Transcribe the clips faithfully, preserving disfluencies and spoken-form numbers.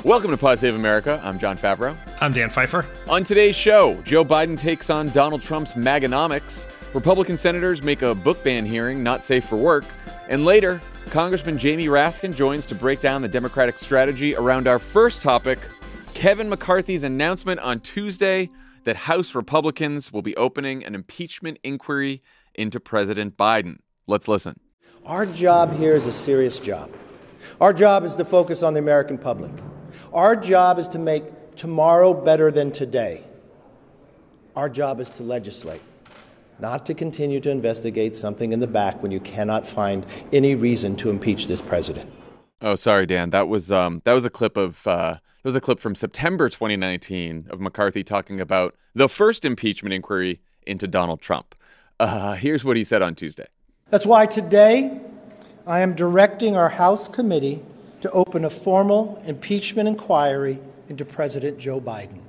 Welcome to Pod Save America. I'm John Favreau. I'm Dan Pfeiffer. On today's show, Joe Biden takes on Donald Trump's MAGAnomics. Republican senators make a book ban hearing not safe for work. And later, Congressman Jamie Raskin joins to break down the Democratic strategy around our first topic, Kevin McCarthy's announcement on Tuesday that House Republicans will be opening an impeachment inquiry into President Biden. Let's listen. Our job here is a serious job. Our job is to focus on the American public. Our job is to make tomorrow better than today. Our job is to legislate, not to continue to investigate something in the back when you cannot find any reason to impeach this president. Oh, sorry, Dan. That was um, that was a clip of uh, that was a clip from September twenty nineteen of McCarthy talking about the first impeachment inquiry into Donald Trump. Uh, here's what he said on Tuesday. That's why today I am directing our House committee to open a formal impeachment inquiry into President Joe Biden.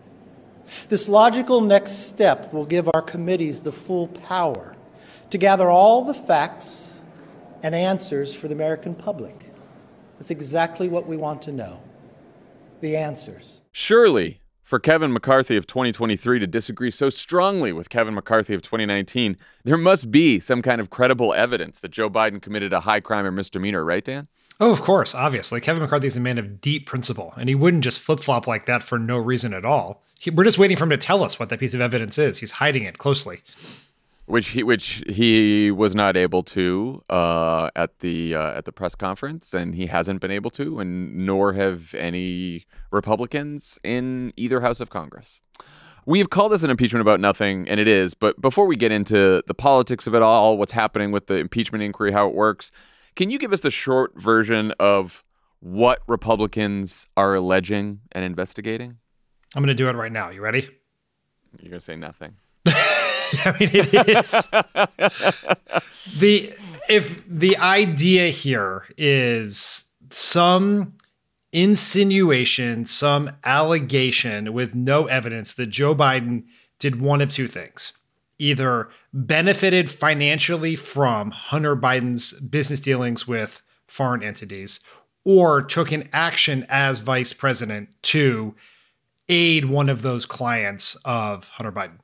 This logical next step will give our committees the full power to gather all the facts and answers for the American public. That's exactly what we want to know, the answers. Surely, for Kevin McCarthy of twenty twenty-three to disagree so strongly with Kevin McCarthy of twenty nineteen, there must be some kind of credible evidence that Joe Biden committed a high crime or misdemeanor, right, Dan? Oh, of course, obviously. Kevin McCarthy is a man of deep principle, and he wouldn't just flip-flop like that for no reason at all. He, we're just waiting for him to tell us what that piece of evidence is. He's hiding it closely. Which he which he was not able to uh, at the uh, at the press conference, and he hasn't been able to, and nor have any Republicans in either House of Congress. We've called this an impeachment about nothing, and it is. But before we get into the politics of it all, what's happening with the impeachment inquiry, how it works, can you give us the short version of what Republicans are alleging and investigating? I'm going to do it right now. You ready? You're going to say nothing. I mean, it is. the if the idea here is some insinuation, some allegation with no evidence that Joe Biden did one of two things. Either benefited financially from Hunter Biden's business dealings with foreign entities, or took an action as vice president to aid one of those clients of Hunter Biden.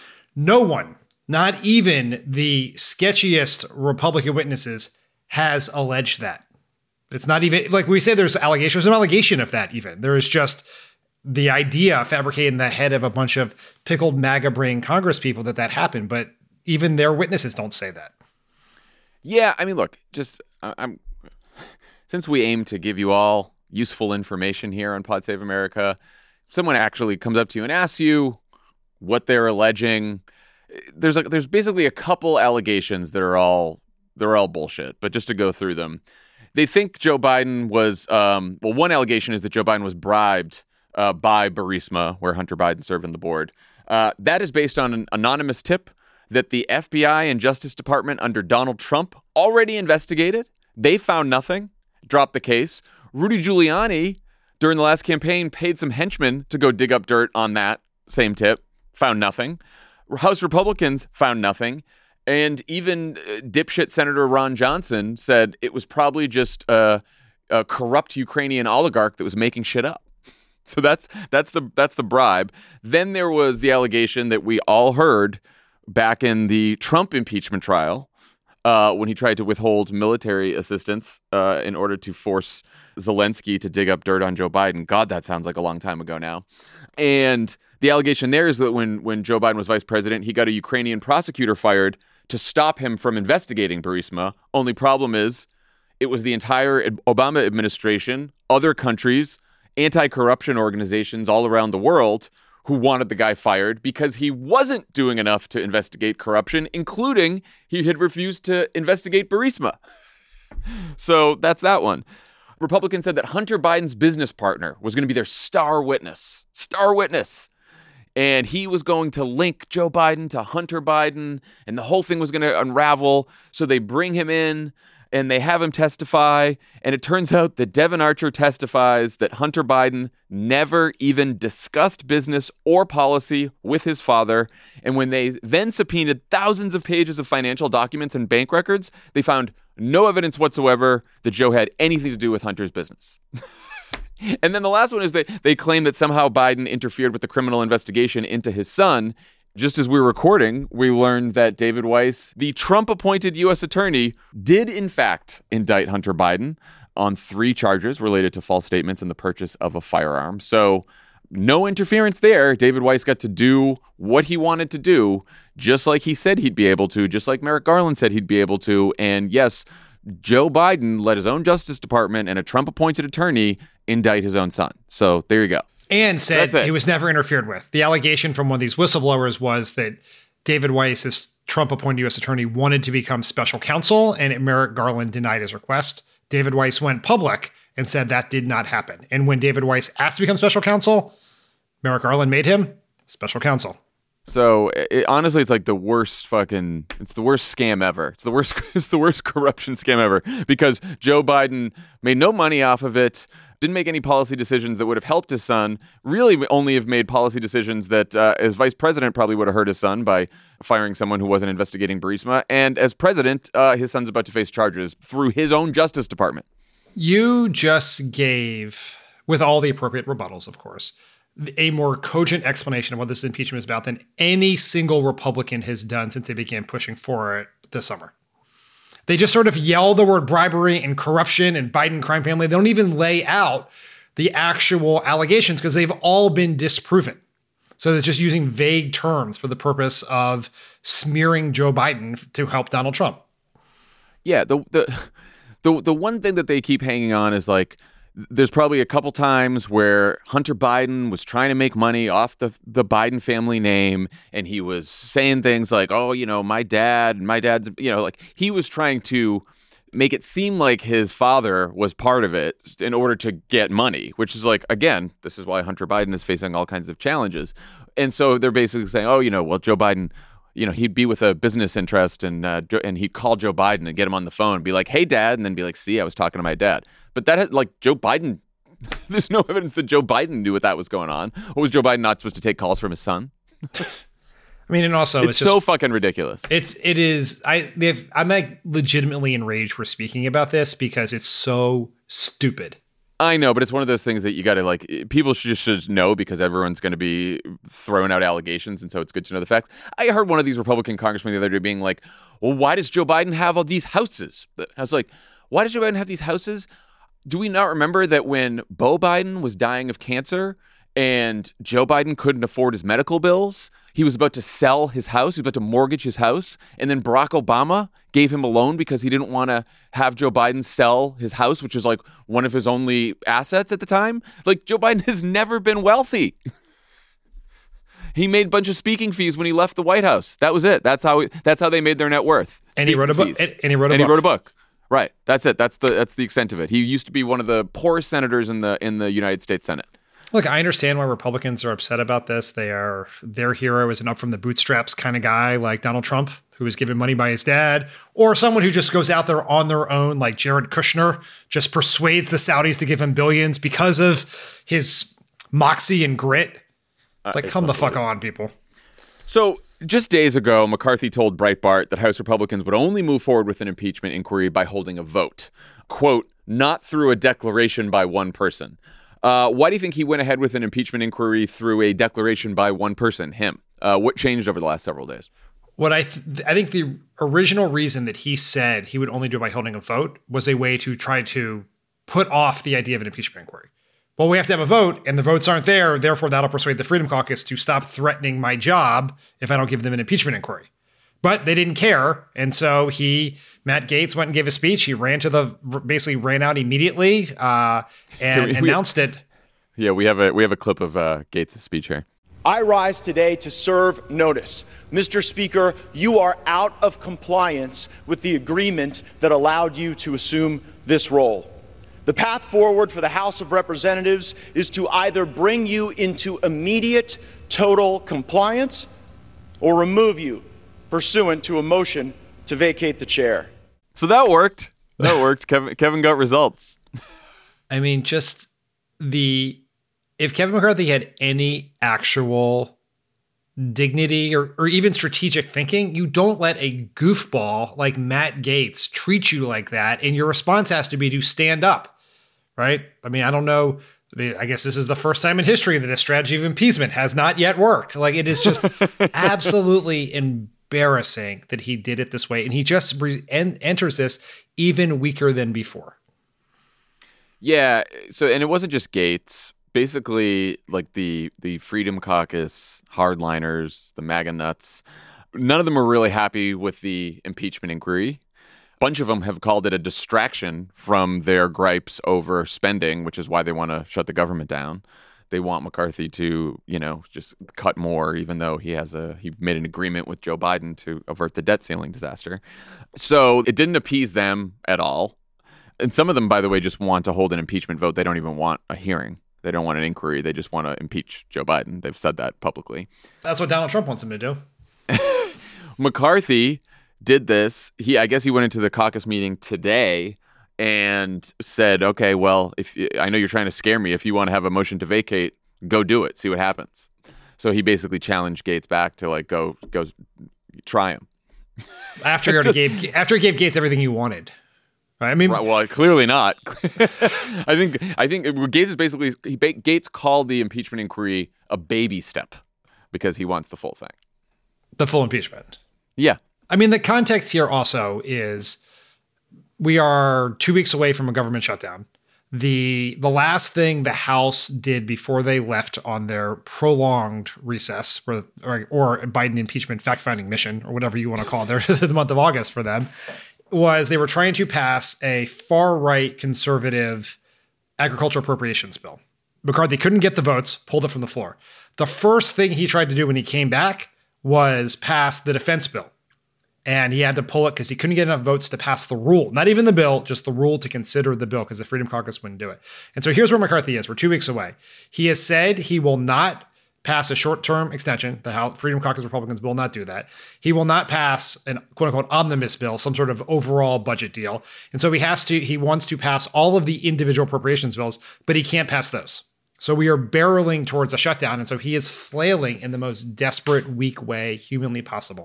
No one, not even the sketchiest Republican witnesses, has alleged that. It's not even, like we say there's allegations, there's an allegation of that even. There is just the idea fabricated in the head of a bunch of pickled MAGA brain Congress people that that happened, but even their witnesses don't say that. Yeah, I mean, look, just I- I'm since we aim to give you all useful information here on Pod Save America, if someone actually comes up to you and asks you what they're alleging, there's a, there's basically a couple allegations that are all they're all bullshit. But just to go through them, they think Joe Biden was um, well. One allegation is that Joe Biden was bribed uh, by Burisma, where Hunter Biden served on the board. Uh, that is based on an anonymous tip that the F B I and Justice Department under Donald Trump already investigated. They found nothing, dropped the case. Rudy Giuliani, during the last campaign, paid some henchmen to go dig up dirt on that same tip, found nothing. House Republicans found nothing. And even uh, dipshit Senator Ron Johnson said it was probably just a, a corrupt Ukrainian oligarch that was making shit up. So that's that's the that's the bribe. Then there was the allegation that we all heard back in the Trump impeachment trial uh, when he tried to withhold military assistance uh, in order to force Zelensky to dig up dirt on Joe Biden. God, that sounds like a long time ago now. And the allegation there is that when when Joe Biden was vice president, he got a Ukrainian prosecutor fired to stop him from investigating Burisma. Only problem is it was the entire Obama administration, other countries, anti-corruption organizations all around the world who wanted the guy fired because he wasn't doing enough to investigate corruption, including he had refused to investigate Burisma. So that's that one. Republicans said that Hunter Biden's business partner was going to be their star witness. Star witness. And he was going to link Joe Biden to Hunter Biden, and the whole thing was going to unravel. So they bring him in, and they have him testify. And it turns out that Devon Archer testifies that Hunter Biden never even discussed business or policy with his father. And when they then subpoenaed thousands of pages of financial documents and bank records, they found no evidence whatsoever that Joe had anything to do with Hunter's business. And then the last one is that they claim that somehow Biden interfered with the criminal investigation into his son. Just as we were recording, we learned that David Weiss, the Trump-appointed U S attorney, did in fact indict Hunter Biden on three charges related to false statements and the purchase of a firearm. So no interference there. David Weiss got to do what he wanted to do, just like he said he'd be able to, just like Merrick Garland said he'd be able to. And yes, Joe Biden let his own Justice Department and a Trump-appointed attorney indict his own son. So there you go. And said he was never interfered with. The allegation from one of these whistleblowers was that David Weiss, this Trump-appointed U S attorney, wanted to become special counsel, and Merrick Garland denied his request. David Weiss went public and said that did not happen. And when David Weiss asked to become special counsel, Merrick Garland made him special counsel. So it, honestly, it's like the worst fucking, it's the worst scam ever. It's the worst, it's the worst corruption scam ever because Joe Biden made no money off of it, didn't make any policy decisions that would have helped his son, really only have made policy decisions that uh, as vice president probably would have hurt his son by firing someone who wasn't investigating Burisma. And as president, uh, his son's about to face charges through his own Justice Department. You just gave, with all the appropriate rebuttals, of course, a more cogent explanation of what this impeachment is about than any single Republican has done since they began pushing for it this summer. They just sort of yell the word bribery and corruption and Biden crime family. They don't even lay out the actual allegations because they've all been disproven. So they're just using vague terms for the purpose of smearing Joe Biden to help Donald Trump. Yeah, the the the, the one thing that they keep hanging on is like, there's probably a couple times where Hunter Biden was trying to make money off the, the Biden family name. And he was saying things like, oh, you know, my dad, my dad's, you know, like he was trying to make it seem like his father was part of it in order to get money, which is like, again, this is why Hunter Biden is facing all kinds of challenges. And so they're basically saying, oh, you know, well, Joe Biden, you know, he'd be with a business interest and uh, and he'd call Joe Biden and get him on the phone and be like, hey, dad, and then be like, see, I was talking to my dad. But that had, like, Joe Biden, there's no evidence that Joe Biden knew what that was going on. Or was Joe Biden not supposed to take calls from his son? I mean, and also, it's, it's so just, fucking ridiculous. It's, it is, I, they've, I'm like legitimately enraged we're speaking about this because it's so stupid. I know, but it's one of those things that you got to like, people should just should know because everyone's going to be throwing out allegations. And so it's good to know the facts. I heard one of these Republican congressmen the other day being like, well, why does Joe Biden have all these houses? I was like, why does Joe Biden have these houses? Do we not remember that when Beau Biden was dying of cancer and Joe Biden couldn't afford his medical bills, he was about to sell his house, he was about to mortgage his house, and then Barack Obama gave him a loan because he didn't want to have Joe Biden sell his house, which is like one of his only assets at the time. Like, Joe Biden has never been wealthy. He made a bunch of speaking fees when he left the White House. That was it. That's how that's how they made their net worth. And he wrote a book. And, and he wrote a and book. he wrote a book. Right. That's it. That's the that's the extent of it. He used to be one of the poorest senators in the in the United States Senate. Look, I understand why Republicans are upset about this. They are, their hero is an up from the bootstraps kind of guy like Donald Trump, who was given money by his dad, or someone who just goes out there on their own like Jared Kushner, just persuades the Saudis to give him billions because of his moxie and grit. It's like, uh, come the fuck on, people. So just days ago, McCarthy told Breitbart that House Republicans would only move forward with an impeachment inquiry by holding a vote. Quote, not through a declaration by one person. Uh, why do you think he went ahead with an impeachment inquiry through a declaration by one person, him? Uh, what changed over the last several days? What I th- I think the original reason that he said he would only do it by holding a vote was a way to try to put off the idea of an impeachment inquiry. Well, we have to have a vote, and the votes aren't there. Therefore, that'll persuade the Freedom Caucus to stop threatening my job if I don't give them an impeachment inquiry. But they didn't care, and so he, Matt Gaetz, went and gave a speech. He ran to the, basically ran out immediately uh, and we, announced we, it. Yeah, we have a we have a clip of uh, Gaetz' speech here. I rise today to serve notice. Mister Speaker, you are out of compliance with the agreement that allowed you to assume this role. The path forward for the House of Representatives is to either bring you into immediate total compliance or remove you pursuant to a motion to vacate the chair. So that worked. That worked. Kevin, Kevin got results. I mean, just the, if Kevin McCarthy had any actual dignity or, or even strategic thinking, you don't let a goofball like Matt Gaetz treat you like that. And your response has to be to stand up, right? I mean, I don't know. I mean, I guess this is the first time in history that a strategy of impeachment has not yet worked. Like, it is just absolutely embarrassing that he did it this way. And he just re- en- enters this even weaker than before. Yeah. So, and it wasn't just Gaetz. Basically, like the the Freedom Caucus hardliners, the MAGA nuts, none of them are really happy with the impeachment inquiry. A bunch of them have called it a distraction from their gripes over spending, which is why they want to shut the government down. They want McCarthy to, you know, just cut more, even though he has a he made an agreement with Joe Biden to avert the debt ceiling disaster. So it didn't appease them at all. And some of them, by the way, just want to hold an impeachment vote. They don't even want a hearing. They don't want an inquiry. They just want to impeach Joe Biden. They've said that publicly. That's what Donald Trump wants him to do. McCarthy did this. He, I guess he went into the caucus meeting today and said, okay, well, if I know you're trying to scare me. If you want to have a motion to vacate, go do it. See what happens. So he basically challenged Gaetz back to like, go, go try him. After he already gave, after he gave Gaetz everything he wanted. I mean, right, well, clearly not. I think I think Gaetz is basically he, Gaetz called the impeachment inquiry a baby step because he wants the full thing, the full impeachment. Yeah, I mean, the context here also is we are two weeks away from a government shutdown. The the last thing the House did before they left on their prolonged recess or or, or Biden impeachment fact-finding mission or whatever you want to call it, the month of August for them, was they were trying to pass a far-right conservative agriculture appropriations bill. McCarthy couldn't get the votes, pulled it from the floor. The first thing he tried to do when he came back was pass the defense bill. And he had to pull it because he couldn't get enough votes to pass the rule. Not even the bill, just the rule to consider the bill because the Freedom Caucus wouldn't do it. And so here's where McCarthy is. We're two weeks away. He has said he will not pass a short-term extension. The House, Freedom Caucus Republicans will not do that. He will not pass an quote-unquote omnibus bill, some sort of overall budget deal. And so he has to, he wants to pass all of the individual appropriations bills, but he can't pass those. So we are barreling towards a shutdown. And so he is flailing in the most desperate, weak way humanly possible.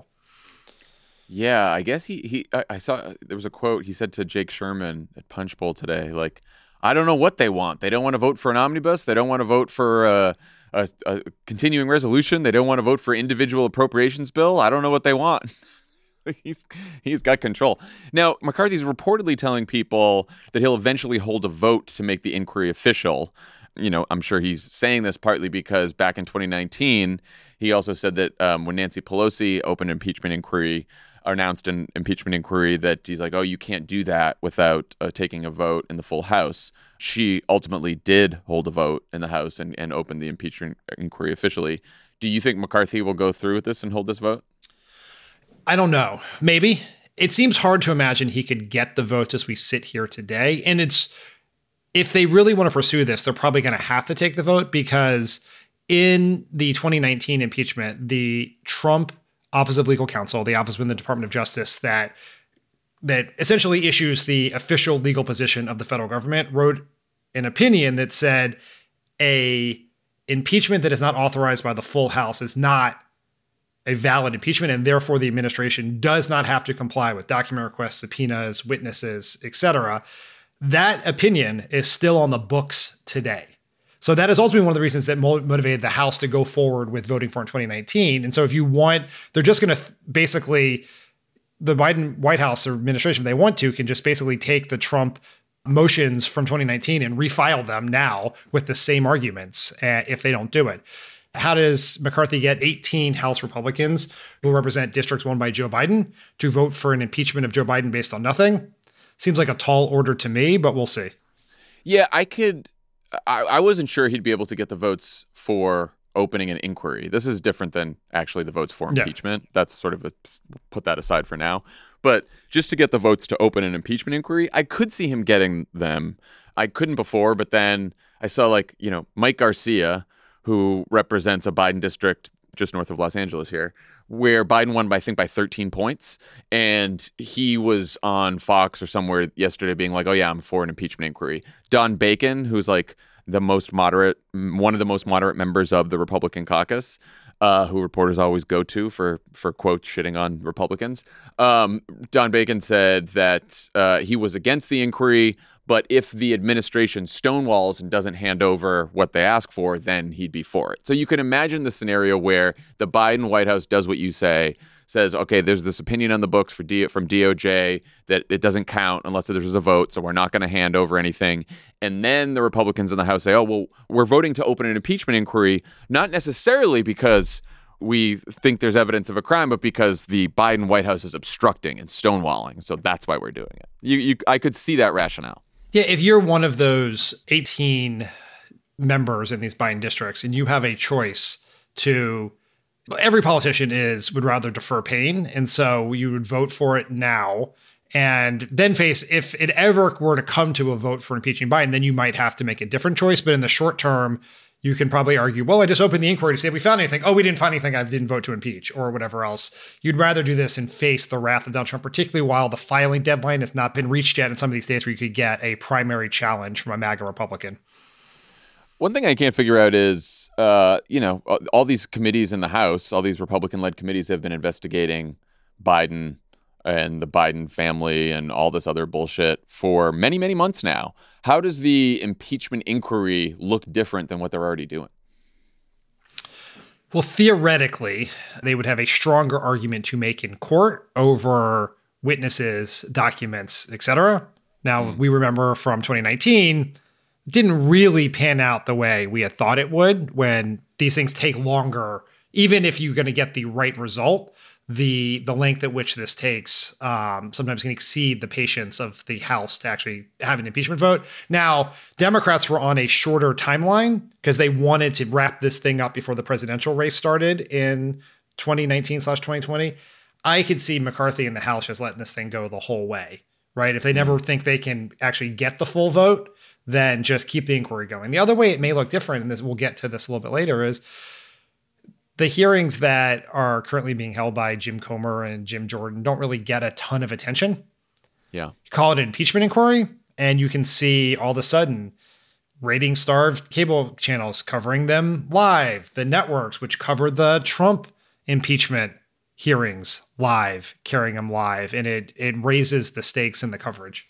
Yeah, I guess he, he I, I saw there was a quote he said to Jake Sherman at Punch Bowl today, like, I don't know what they want. They don't want to vote for an omnibus. They don't want to vote for a, a, a continuing resolution. They don't want to vote for individual appropriations bill. I don't know what they want. he's he's got control. Now, McCarthy's reportedly telling people that he'll eventually hold a vote to make the inquiry official. You know, I'm sure he's saying this partly because back in twenty nineteen, he also said that um, when Nancy Pelosi opened an impeachment inquiry, announced an impeachment inquiry, that he's like, oh, you can't do that without uh, taking a vote in the full House. She ultimately did hold a vote in the House and, and open the impeachment inquiry officially. Do you think McCarthy will go through with this and hold this vote? I don't know. Maybe. It seems hard to imagine he could get the votes as we sit here today. And it's, if they really want to pursue this, they're probably going to have to take the vote because in the twenty nineteen impeachment, the Trump Office of Legal Counsel, the office within the Department of Justice that that essentially issues the official legal position of the federal government, wrote an opinion that said a impeachment that is not authorized by the full House is not a valid impeachment, and therefore the administration does not have to comply with document requests, subpoenas, witnesses, et cetera. That opinion is still on the books today. So that is ultimately one of the reasons that motivated the House to go forward with voting for in twenty nineteen. And so if you want, they're just going to th- basically, the Biden White House or administration, if they want to, can just basically take the Trump motions from twenty nineteen and refile them now with the same arguments uh, if they don't do it. How does McCarthy get eighteen House Republicans who represent districts won by Joe Biden to vote for an impeachment of Joe Biden based on nothing? Seems like a tall order to me, but we'll see. Yeah, I could... I, I wasn't sure he'd be able to get the votes for opening an inquiry. This is different than actually the votes for impeachment. Yeah. That's sort of a, put that aside for now. But just to get the votes to open an impeachment inquiry, I could see him getting them. I couldn't before, but then I saw like, you know, Mike Garcia, who represents a Biden district just north of Los Angeles here, where Biden won by, I think, by thirteen points. And he was on Fox or somewhere yesterday being like, oh, yeah, I'm for an impeachment inquiry. Don Bacon, who's like the most moderate, one of the most moderate members of the Republican caucus, uh, who reporters always go to for, for quotes, shitting on Republicans. Um, Don Bacon said that uh, he was against the inquiry, But if the administration stonewalls and doesn't hand over what they ask for, then he'd be for it. So you can imagine the scenario where the Biden White House does what you say, says, okay, there's this opinion on the books for D- from D O J that it doesn't count unless there's a vote, so we're not going to hand over anything. And then the Republicans in the House say, oh, well, we're voting to open an impeachment inquiry, not necessarily because we think there's evidence of a crime, but because the Biden White House is obstructing and stonewalling. So that's why we're doing it. You, you, I could see that rationale. Yeah, if you're one of those eighteen members in these Biden districts and you have a choice to, every politician is, would rather defer pain. And so you would vote for it now and then face, if it ever were to come to a vote for impeaching Biden, then you might have to make a different choice. But in the short term, you can probably argue, well, I just opened the inquiry to see if we found anything. Oh, we didn't find anything. I didn't vote to impeach or whatever else. You'd rather do this and face the wrath of Donald Trump, particularly while the filing deadline has not been reached yet in some of these states where you could get a primary challenge from a MAGA Republican. One thing I can't figure out is, uh, you know, all these committees in the House, all these Republican-led committees have been investigating Biden and the Biden family and all this other bullshit for many, many months now. How does the impeachment inquiry look different than what they're already doing? Well, theoretically, they would have a stronger argument to make in court over witnesses, documents, et cetera. Now, mm. we remember from twenty nineteen, it didn't really pan out the way we had thought it would when these things take longer. Even if you're going to get the right result, the the length at which this takes um, sometimes can exceed the patience of the House to actually have an impeachment vote. Now, Democrats were on a shorter timeline because they wanted to wrap this thing up before the presidential race started in twenty nineteen slash twenty twenty. I could see McCarthy in the House just letting this thing go the whole way, right? If they never think they can actually get the full vote, then just keep the inquiry going. The other way it may look different, and this we'll get to this a little bit later, is the hearings that are currently being held by Jim Comer and Jim Jordan don't really get a ton of attention. Yeah. You call it an impeachment inquiry, and you can see all of a sudden rating-starved cable channels covering them live, the networks which covered the Trump impeachment hearings live, carrying them live, and it it raises the stakes in the coverage.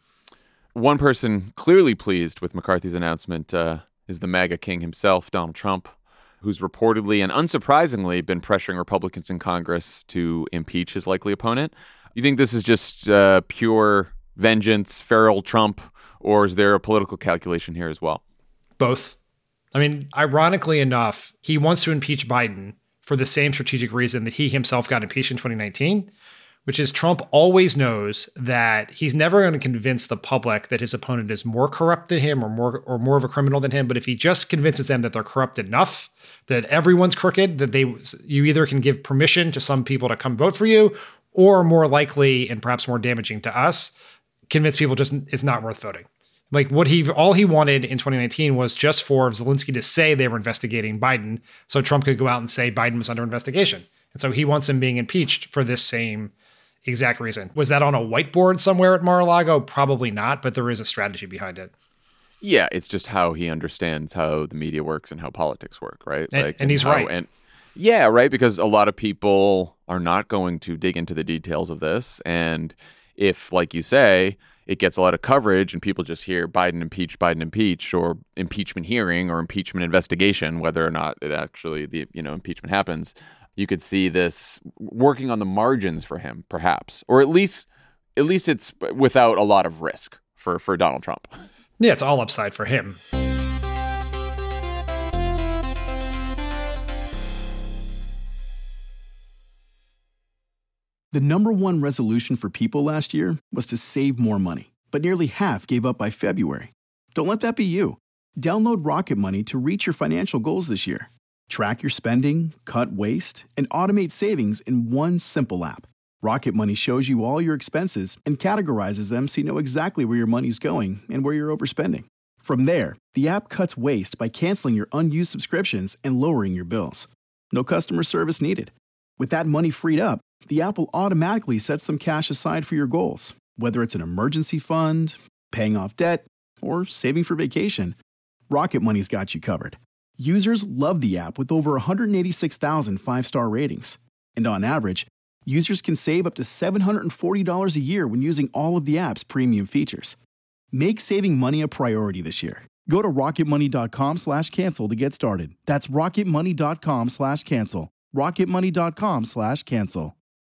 One person clearly pleased with McCarthy's announcement uh, is the MAGA king himself, Donald Trump, who's reportedly and unsurprisingly been pressuring Republicans in Congress to impeach his likely opponent. You think this is just uh, pure vengeance, feral Trump, or is there a political calculation here as well? Both. I mean, ironically enough, he wants to impeach Biden for the same strategic reason that he himself got impeached in twenty nineteen, which is Trump always knows that he's never going to convince the public that his opponent is more corrupt than him or more or more of a criminal than him. But if he just convinces them that they're corrupt enough, that everyone's crooked, that they you either can give permission to some people to come vote for you, or more likely and perhaps more damaging to us, convince people just it's not worth voting. Like what he all he wanted in twenty nineteen was just for Zelensky to say they were investigating Biden, so Trump could go out and say Biden was under investigation. And so he wants him being impeached for this same exact reason. Was that on a whiteboard somewhere at Mar-a-Lago? Probably not, but there is a strategy behind it. Yeah, it's just how he understands how the media works and how politics work, right? And, like, and he's how, right. And yeah, right, because a lot of people are not going to dig into the details of this. And if, like you say, it gets a lot of coverage and people just hear Biden impeach, Biden impeach, or impeachment hearing or impeachment investigation, whether or not it actually, the you know, impeachment happens, you could see this working on the margins for him, perhaps, or at least, at least it's without a lot of risk for, for Donald Trump. Yeah, it's all upside for him. The number one resolution for people last year was to save more money, but nearly half gave up by February. Don't let that be you. Download Rocket Money to reach your financial goals this year. Track your spending, cut waste, and automate savings in one simple app. Rocket Money shows you all your expenses and categorizes them so you know exactly where your money's going and where you're overspending. From there, the app cuts waste by canceling your unused subscriptions and lowering your bills. No customer service needed. With that money freed up, the app will automatically set some cash aside for your goals, whether it's an emergency fund, paying off debt, or saving for vacation. Rocket Money's got you covered. Users love the app with over one hundred eighty-six thousand five-star ratings. And on average, users can save up to seven hundred forty dollars a year when using all of the app's premium features. Make saving money a priority this year. Go to rocketmoney.com slash cancel to get started. That's rocketmoney.com slash cancel. rocketmoney.com slash cancel.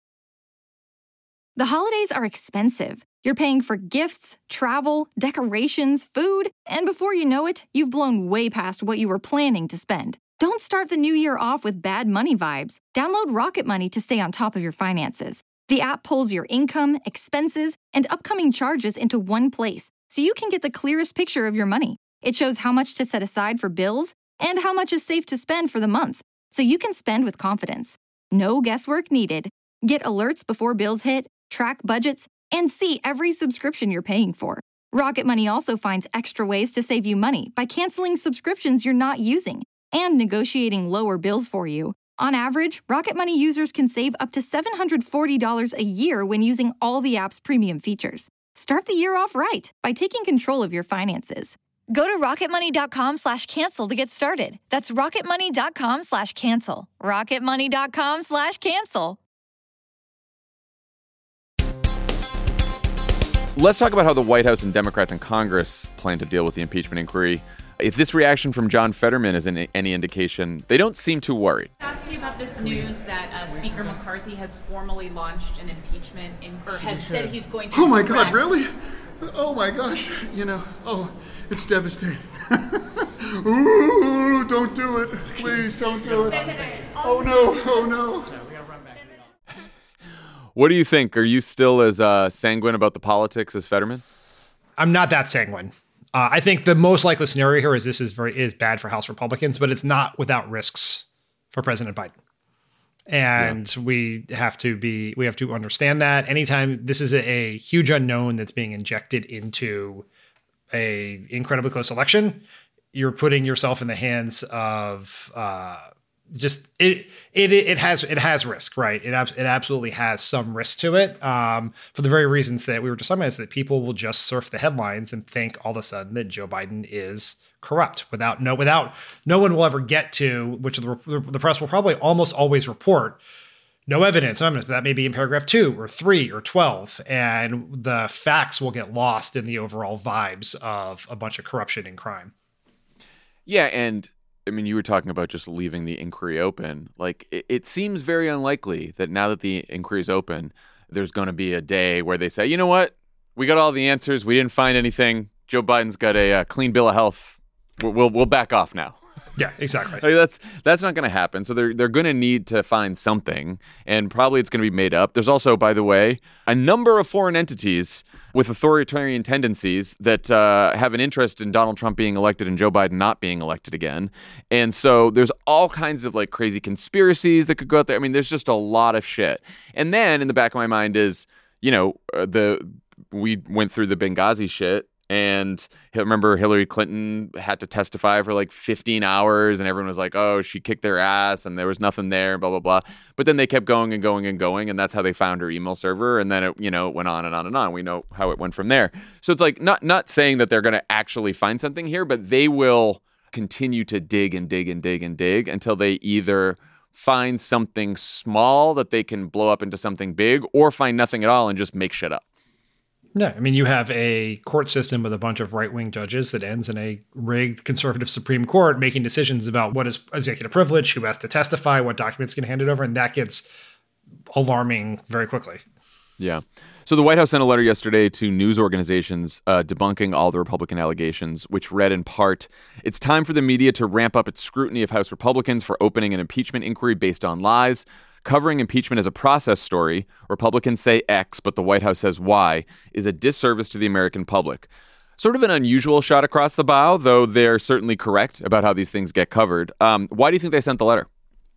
The holidays are expensive. You're paying for gifts, travel, decorations, food, and before you know it, you've blown way past what you were planning to spend. Don't start the new year off with bad money vibes. Download Rocket Money to stay on top of your finances. The app pulls your income, expenses, and upcoming charges into one place, so you can get the clearest picture of your money. It shows how much to set aside for bills and how much is safe to spend for the month, so you can spend with confidence. No guesswork needed. Get alerts before bills hit, track budgets, and see every subscription you're paying for. Rocket Money also finds extra ways to save you money by canceling subscriptions you're not using and negotiating lower bills for you. On average, Rocket Money users can save up to seven hundred forty dollars a year when using all the app's premium features. Start the year off right by taking control of your finances. Go to rocketmoney.com slash cancel to get started. That's rocketmoney.com slash cancel. rocketmoney.com slash cancel. Let's talk about how the White House and Democrats in Congress plan to deal with the impeachment inquiry. If this reaction from John Fetterman is any, any indication, they don't seem too worried. Ask you about this news that uh, Speaker McCarthy has formally launched an impeachment, in, or has said he's going to. Oh my direct. God, really? Oh my gosh, you know, oh, it's devastating. Ooh, don't do it. Please don't do it. Oh no, oh no. What do you think? Are you still as uh, sanguine about the politics as Fetterman? I'm not that sanguine. Uh, I think the most likely scenario here is this is very is bad for House Republicans, but it's not without risks for President Biden. And yeah. we have to be we have to understand that anytime this is a, a huge unknown that's being injected into a incredibly close election, you're putting yourself in the hands of uh, just it, it it has it has risk, right? It ab- it absolutely has some risk to it um, for the very reasons that we were just talking about, is that people will just surf the headlines and think all of a sudden that Joe Biden is corrupt without no without no one will ever get to, which the, the press will probably almost always report, no evidence, no evidence, but that may be in paragraph two or three or twelve, and the facts will get lost in the overall vibes of a bunch of corruption and crime. Yeah, and I mean, you were talking about just leaving the inquiry open. Like, it, it seems very unlikely that now that the inquiry is open, there's going to be a day where they say, you know what? We got all the answers. We didn't find anything. Joe Biden's got a uh, clean bill of health. We'll, we'll, we'll back off now. Yeah, exactly. Like that's that's not going to happen. So they're they're going to need to find something, and probably it's going to be made up. There's also, by the way, a number of foreign entities with authoritarian tendencies that uh, have an interest in Donald Trump being elected and Joe Biden not being elected again. And so there's all kinds of like crazy conspiracies that could go out there. I mean, there's just a lot of shit. And then in the back of my mind is, you know, uh, the we went through the Benghazi shit. And I remember Hillary Clinton had to testify for like fifteen hours and everyone was like, oh, she kicked their ass and there was nothing there, blah, blah, blah. But then they kept going and going and going. And that's how they found her email server. And then it, you know, it went on and on and on. We know how it went from there. So it's like not not saying that they're going to actually find something here, but they will continue to dig and dig and dig and dig until they either find something small that they can blow up into something big or find nothing at all and just make shit up. Yeah, I mean, you have a court system with a bunch of right-wing judges that ends in a rigged conservative Supreme Court making decisions about what is executive privilege, who has to testify, what documents get handed over, and that gets alarming very quickly. Yeah. So the White House sent a letter yesterday to news organizations uh, debunking all the Republican allegations, which read in part, it's time for the media to ramp up its scrutiny of House Republicans for opening an impeachment inquiry based on lies. Covering impeachment as a process story, Republicans say X, but the White House says Y, is a disservice to the American public. Sort of an unusual shot across the bow, though they're certainly correct about how these things get covered. Um, why do you think they sent the letter?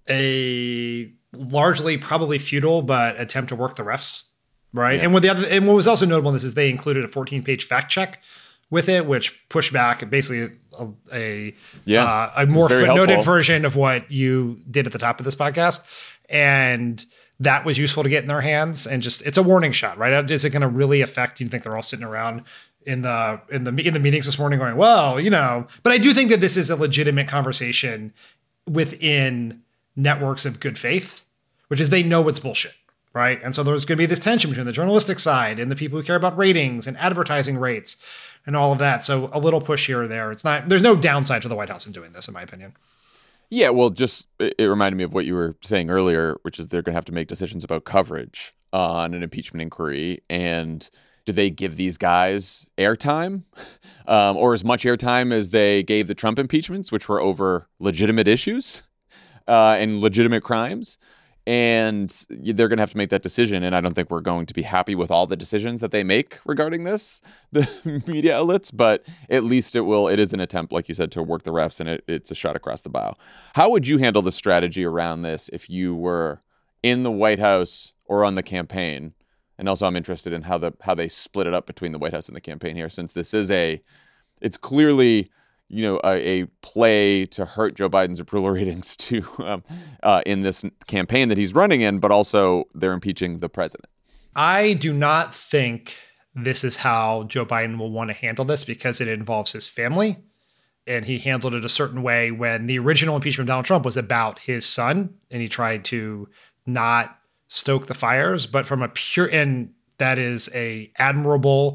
A largely probably futile, but attempt to work the refs, right? Yeah. And what the other, and what was also notable in this is they included a fourteen-page fact check with it, which pushed back basically a a, yeah. uh, a more Very footnoted helpful. version of what you did at the top of this podcast. And that was useful to get in their hands. And just, it's a warning shot, right? Is it going to really affect, you think they're all sitting around in the, in the, in the meetings this morning going, well, you know, but I do think that this is a legitimate conversation within networks of good faith, which is they know it's bullshit. right? And so there's going to be this tension between the journalistic side and the people who care about ratings and advertising rates and all of that. So a little push here or there. It's not, there's no downside to the White House in doing this, in my opinion. Yeah, well, just it, it reminded me of what you were saying earlier, which is they're going to have to make decisions about coverage on an impeachment inquiry. And do they give these guys airtime um, or as much airtime as they gave the Trump impeachments, which were over legitimate issues uh, and legitimate crimes? And they're going to have to make that decision. And I don't think we're going to be happy with all the decisions that they make regarding this, the media outlets. But at least it will. It is an attempt, like you said, to work the refs, and it, it's a shot across the bow. How would you handle the strategy around this if you were in the White House or on the campaign? And also, I'm interested in how the how they split it up between the White House and the campaign here, since this is a, it's clearly, you know, a, a play to hurt Joe Biden's approval ratings to um, uh, in this campaign that he's running in, but also they're impeaching the president. I do not think this is how Joe Biden will want to handle this because it involves his family. And he handled it a certain way when the original impeachment of Donald Trump was about his son, and he tried to not stoke the fires. But from a pure, and that is a admirable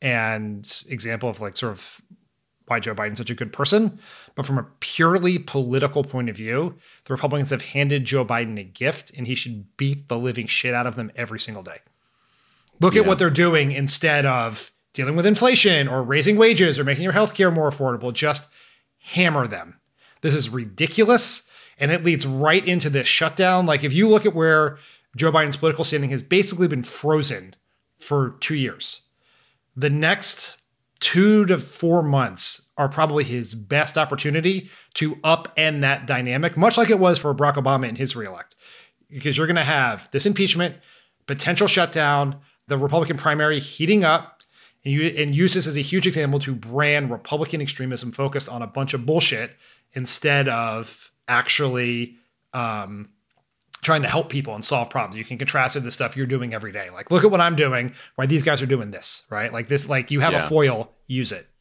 and example of like sort of why Joe Biden's such a good person. But from a purely political point of view, the Republicans have handed Joe Biden a gift, and he should beat the living shit out of them every single day. Look yeah. at what they're doing instead of dealing with inflation or raising wages or making your healthcare more affordable. Just hammer them. This is ridiculous, and it leads right into this shutdown. Like if you look at where Joe Biden's political standing has basically been frozen for two years, the next two to four months are probably his best opportunity to upend that dynamic, much like it was for Barack Obama in his reelect. Because you're going to have this impeachment, potential shutdown, the Republican primary heating up, and, you, and use this as a huge example to brand Republican extremism focused on a bunch of bullshit instead of actually um, trying to help people and solve problems. You can contrast it to the stuff you're doing every day. Like, look at what I'm doing, why these guys are doing this, right? Like this, like you have yeah. a foil, use it.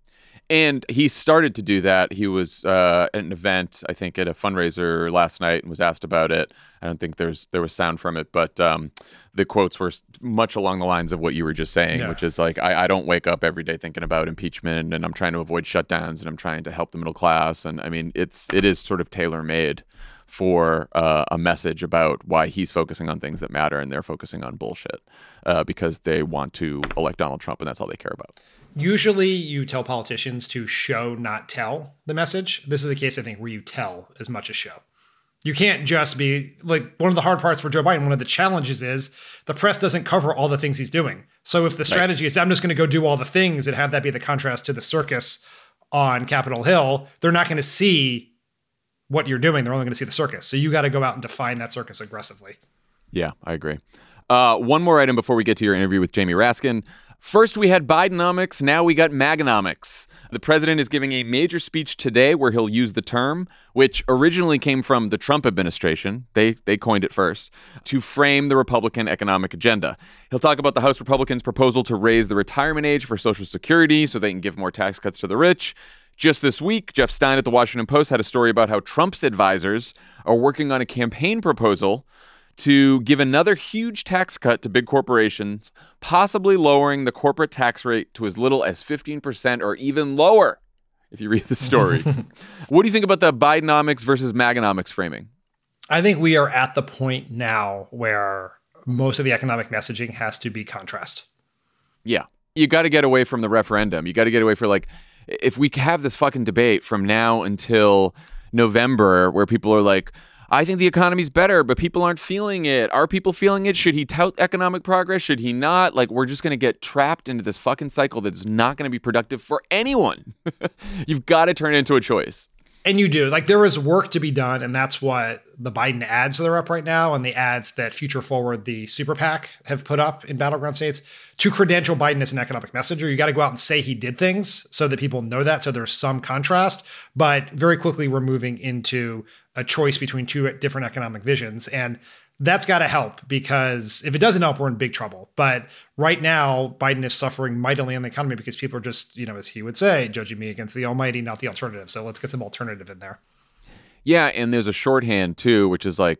And he started to do that. He was uh, at an event, I think, at a fundraiser last night and was asked about it. I don't think there's there was sound from it, but um, the quotes were much along the lines of what you were just saying, yeah. which is like, I, I don't wake up every day thinking about impeachment, and I'm trying to avoid shutdowns, and I'm trying to help the middle class. And I mean, it's it is sort of tailor-made for uh, a message about why he's focusing on things that matter and they're focusing on bullshit uh, because they want to elect Donald Trump and that's all they care about. Usually you tell politicians to show, not tell the message. This is a case, I think, where you tell as much as show. You can't just be like, one of the hard parts for Joe Biden, one of the challenges is the press doesn't cover all the things he's doing. So if the strategy right. is I'm just going to go do all the things and have that be the contrast to the circus on Capitol Hill, they're not going to see what you're doing. They're only going to see the circus. So you got to go out and define that circus aggressively. Yeah, I agree. Uh, one more item before we get to your interview with Jamie Raskin. First, we had Bidenomics. Now we got Maganomics. The president is giving a major speech today where he'll use the term, which originally came from the Trump administration. They they coined it first, to frame the Republican economic agenda. He'll talk about the House Republicans' proposal to raise the retirement age for Social Security so they can give more tax cuts to the rich. Just this week, Jeff Stein at the Washington Post had a story about how Trump's advisors are working on a campaign proposal to give another huge tax cut to big corporations, possibly lowering the corporate tax rate to as little as fifteen percent or even lower, if you read the story. What do you think about the Bidenomics versus Maganomics framing? I think we are at the point now where most of the economic messaging has to be contrast. Yeah. You got to get away from the referendum. You got to get away from like, if we have this fucking debate from now until November where people are like, I think the economy's better, but people aren't feeling it. Are people feeling it? Should he tout economic progress? Should he not? Like, we're just going to get trapped into this fucking cycle that's not going to be productive for anyone. You've got to turn it into a choice. And you do. Like, there is work to be done, and that's what the Biden ads that are up right now and the ads that Future Forward, the super PAC, have put up in battleground states to credential Biden as an economic messenger. You got to go out and say he did things so that people know that, so there's some contrast. But very quickly, we're moving into a choice between two different economic visions. And that's got to help, because if it doesn't help, we're in big trouble. But right now, Biden is suffering mightily on the economy because people are just, you know, as he would say, judging me against the almighty, not the alternative. So let's get some alternative in there. Yeah, and there's a shorthand, too, which is like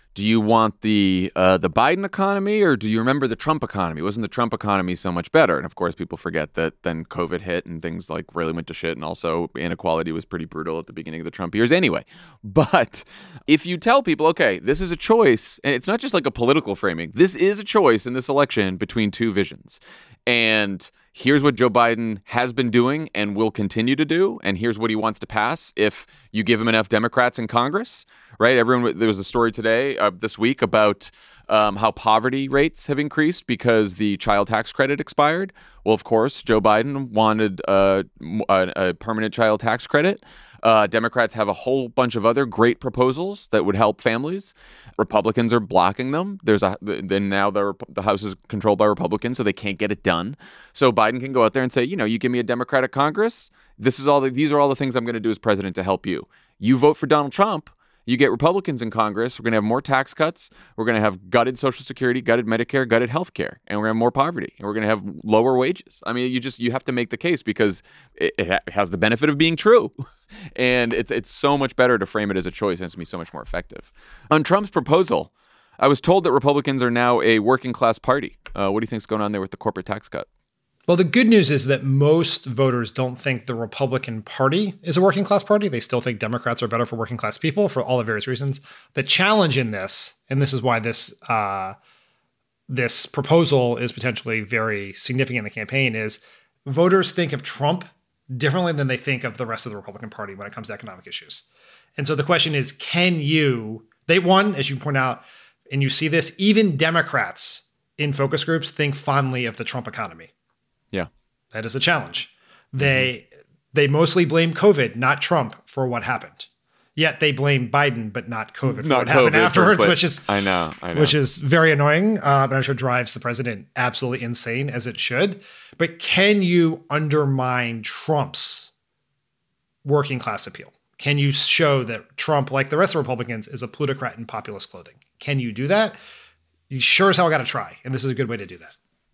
do you want the uh, the Biden economy, or do you remember the Trump economy? Wasn't the Trump economy so much better? And of course, people forget that then COVID hit and things like really went to shit. And also inequality was pretty brutal at the beginning of the Trump years anyway. But if you tell people, okay, this is a choice, and it's not just like a political framing. This is a choice in this election between two visions. And here's what Joe Biden has been doing and will continue to do. And here's what he wants to pass if you give him enough Democrats in Congress, right? Everyone, there was a story today, uh, this week, about um, how poverty rates have increased because the child tax credit expired. Well, of course, Joe Biden wanted uh, a, a permanent child tax credit. Uh, Democrats have a whole bunch of other great proposals that would help families. Republicans are blocking them. There's a then now the the House is controlled by Republicans, so they can't get it done. So Biden can go out there and say, you know, you give me a Democratic Congress, this is all the, these are all the things I'm going to do as president to help you. You vote for Donald Trump, you get Republicans in Congress. We're going to have more tax cuts. We're going to have gutted Social Security, gutted Medicare, gutted healthcare, and we're going to have more poverty, and we're going to have lower wages. I mean, you just you have to make the case because it, it, ha- it has the benefit of being true. And it's it's so much better to frame it as a choice, and it's going to be so much more effective. On Trump's proposal, I was told that Republicans are now a working class party. Uh, what do you think's going on there with the corporate tax cut? Well, the good news is that most voters don't think the Republican Party is a working class party. They still think Democrats are better for working class people for all the various reasons. The challenge in this, and this is why this uh, this proposal is potentially very significant in the campaign, is voters think of Trump differently than they think of the rest of the Republican Party when it comes to economic issues. And so the question is, can you, they won, as you point out, and you see this, even Democrats in focus groups think fondly of the Trump economy. Yeah. That is a challenge. They mm-hmm. they mostly blame COVID, not Trump, for what happened. Yet they blame Biden, but not COVID for not what COVID, happened afterwards, which is I know, I know. which is very annoying, uh, but I'm sure drives the president absolutely insane, as it should. But can you undermine Trump's working class appeal? Can you show that Trump, like the rest of Republicans, is a plutocrat in populist clothing? Can you do that? You sure as hell got to try, and this is a good way to do that.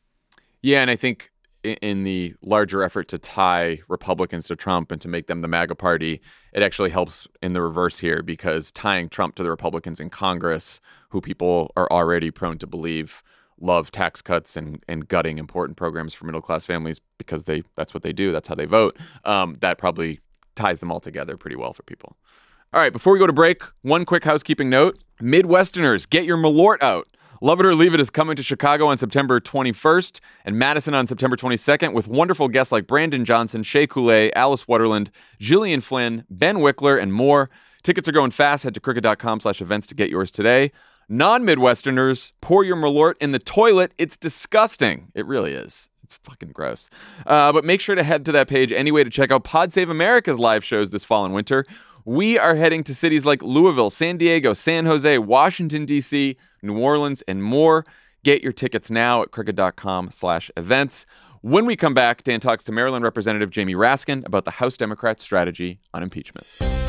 Yeah, and I think in the larger effort to tie Republicans to Trump and to make them the MAGA party, it actually helps in the reverse here, because tying Trump to the Republicans in Congress, who people are already prone to believe love tax cuts and, and gutting important programs for middle-class families because they that's what they do, that's how they vote, um, that probably ties them all together pretty well for people. All right, before we go to break, one quick housekeeping note. Midwesterners, get your Malort out. Love It or Leave It is coming to Chicago on September twenty-first and Madison on September twenty-second with wonderful guests like Brandon Johnson, Shea Coulee, Alice Waterland, Gillian Flynn, Ben Wickler, and more. Tickets are going fast. Head to cricket.com slash events to get yours today. Non-Midwesterners, pour your Malort in the toilet. It's disgusting. It really is. It's fucking gross. Uh, but make sure to head to that page anyway to check out Pod Save America's live shows this fall and winter. We are heading to cities like Louisville, San Diego, San Jose, Washington, D C, New Orleans, and more. Get your tickets now at cricket.com slash events. When we come back, Dan talks to Maryland Representative Jamie Raskin about the House Democrats' strategy on impeachment.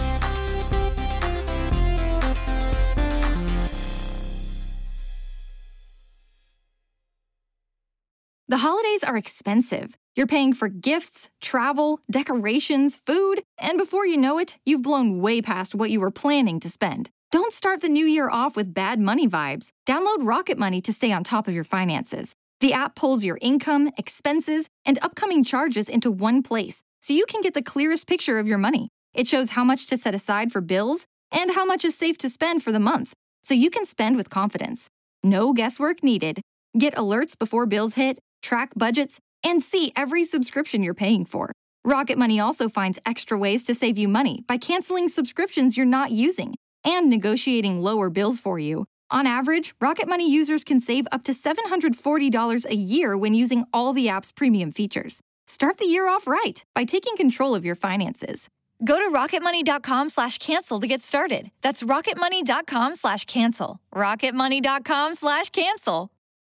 The holidays are expensive. You're paying for gifts, travel, decorations, food, and before you know it, you've blown way past what you were planning to spend. Don't start the new year off with bad money vibes. Download Rocket Money to stay on top of your finances. The app pulls your income, expenses, and upcoming charges into one place, so you can get the clearest picture of your money. It shows how much to set aside for bills and how much is safe to spend for the month, so you can spend with confidence. No guesswork needed. Get alerts before bills hit, track budgets, and see every subscription you're paying for. Rocket Money also finds extra ways to save you money by canceling subscriptions you're not using and negotiating lower bills for you. On average, Rocket Money users can save up to seven hundred forty dollars a year when using all the app's premium features. Start the year off right by taking control of your finances. Go to rocketmoney.com slash cancel to get started. That's rocketmoney.com slash cancel. rocketmoney.com slash cancel.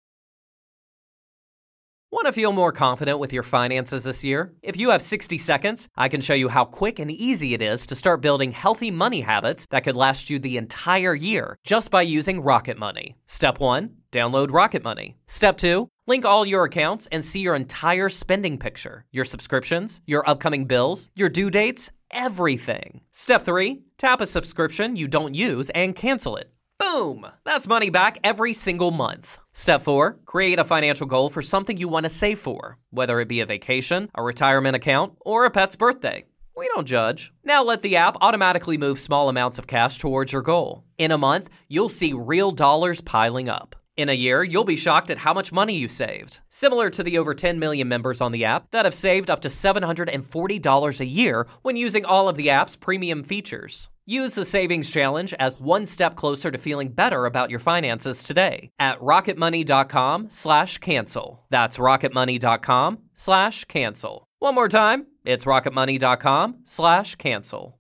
Want to feel more confident with your finances this year? If you have sixty seconds, I can show you how quick and easy it is to start building healthy money habits that could last you the entire year just by using Rocket Money. Step one, download Rocket Money. Step two, link all your accounts and see your entire spending picture, your subscriptions, your upcoming bills, your due dates, everything. Step three, tap a subscription you don't use and cancel it. Boom! That's money back every single month. Step four, create a financial goal for something you want to save for, whether it be a vacation, a retirement account, or a pet's birthday. We don't judge. Now let the app automatically move small amounts of cash towards your goal. In a month, you'll see real dollars piling up. In a year, you'll be shocked at how much money you saved. Similar to the over ten million members on the app that have saved up to seven hundred forty dollars a year when using all of the app's premium features. Use the Savings Challenge as one step closer to feeling better about your finances today at rocketmoney.com slash cancel. That's rocketmoney.com slash cancel. One more time, it's rocketmoney.com slash cancel.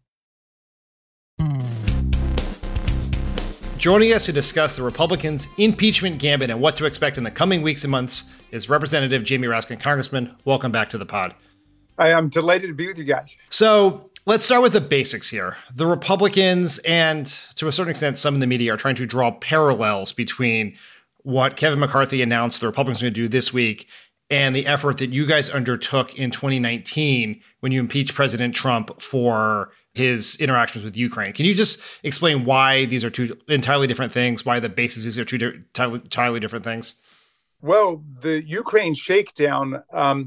Joining us to discuss the Republicans' impeachment gambit and what to expect in the coming weeks and months is Representative Jamie Raskin. Congressman, welcome back to the pod. I am delighted to be with you guys. So let's start with the basics here. The Republicans and, to a certain extent, some in the media are trying to draw parallels between what Kevin McCarthy announced the Republicans are going to do this week and the effort that you guys undertook in twenty nineteen when you impeached President Trump for his interactions with Ukraine. Can you just explain why these are two entirely different things, why the bases are two di- entirely different things? Well, the Ukraine shakedown um,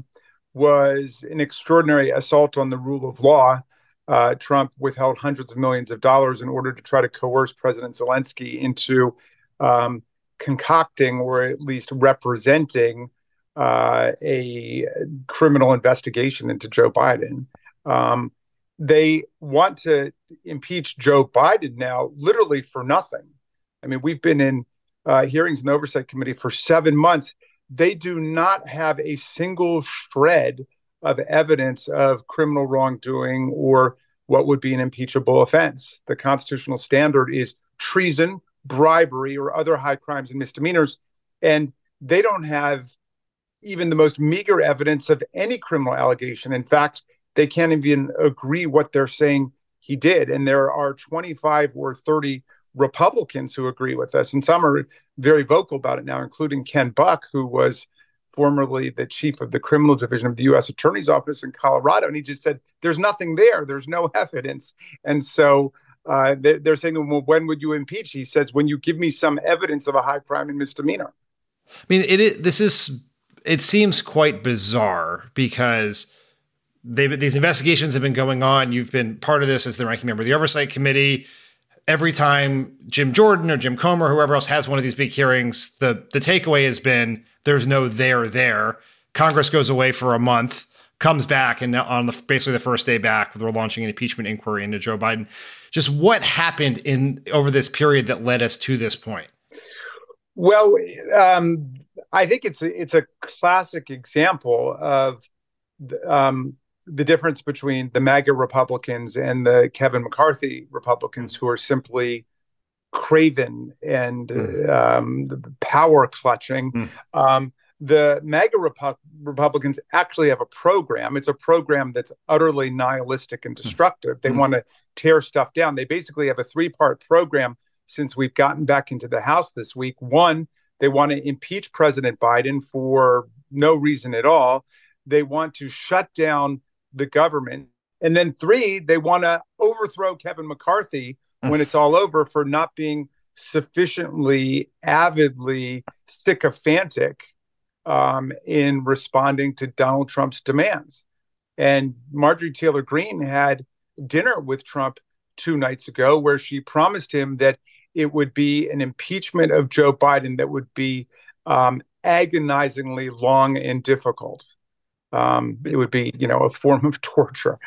was an extraordinary assault on the rule of law. Uh, Trump withheld hundreds of millions of dollars in order to try to coerce President Zelensky into um, concocting or at least representing uh, a criminal investigation into Joe Biden. Um, they want to impeach Joe Biden now literally for nothing. I mean, we've been in uh, hearings in the Oversight Committee for seven months. They do not have a single shred of evidence of criminal wrongdoing or what would be an impeachable offense. The constitutional standard is treason, bribery, or other high crimes and misdemeanors. And they don't have even the most meager evidence of any criminal allegation. In fact, they can't even agree what they're saying he did. And there are twenty-five or thirty Republicans who agree with us. And some are very vocal about it now, including Ken Buck, who was formerly the chief of the criminal division of the U S Attorney's Office in Colorado. And he just said, there's nothing there. There's no evidence. And so uh, they're, they're saying, well, when would you impeach? He says, when you give me some evidence of a high crime and misdemeanor. I mean, it is, this is, it seems quite bizarre because they've, these investigations have been going on. You've been part of this as the ranking member of the Oversight Committee. Every time Jim Jordan or Jim Comer, whoever else has one of these big hearings, the, the takeaway has been there's no there there. Congress goes away for a month, comes back, and on the basically the first day back, they're launching an impeachment inquiry into Joe Biden. Just what happened in over this period that led us to this point? Well, um, I think it's a, it's a classic example of um, the difference between the MAGA Republicans and the Kevin McCarthy Republicans, who are simply craven and mm. um, power clutching. Mm. Um, the MAGA Repu- Republicans actually have a program. It's a program that's utterly nihilistic and destructive. Mm. They mm. want to tear stuff down. They basically have a three-part program since we've gotten back into the House this week. One, they want to impeach President Biden for no reason at all. They want to shut down the government. And then three, they want to overthrow Kevin McCarthy when it's all over for not being sufficiently avidly sycophantic um, in responding to Donald Trump's demands. And Marjorie Taylor Greene had dinner with Trump two nights ago where she promised him that it would be an impeachment of Joe Biden that would be um, agonizingly long and difficult. Um, it would be, you know, a form of torture.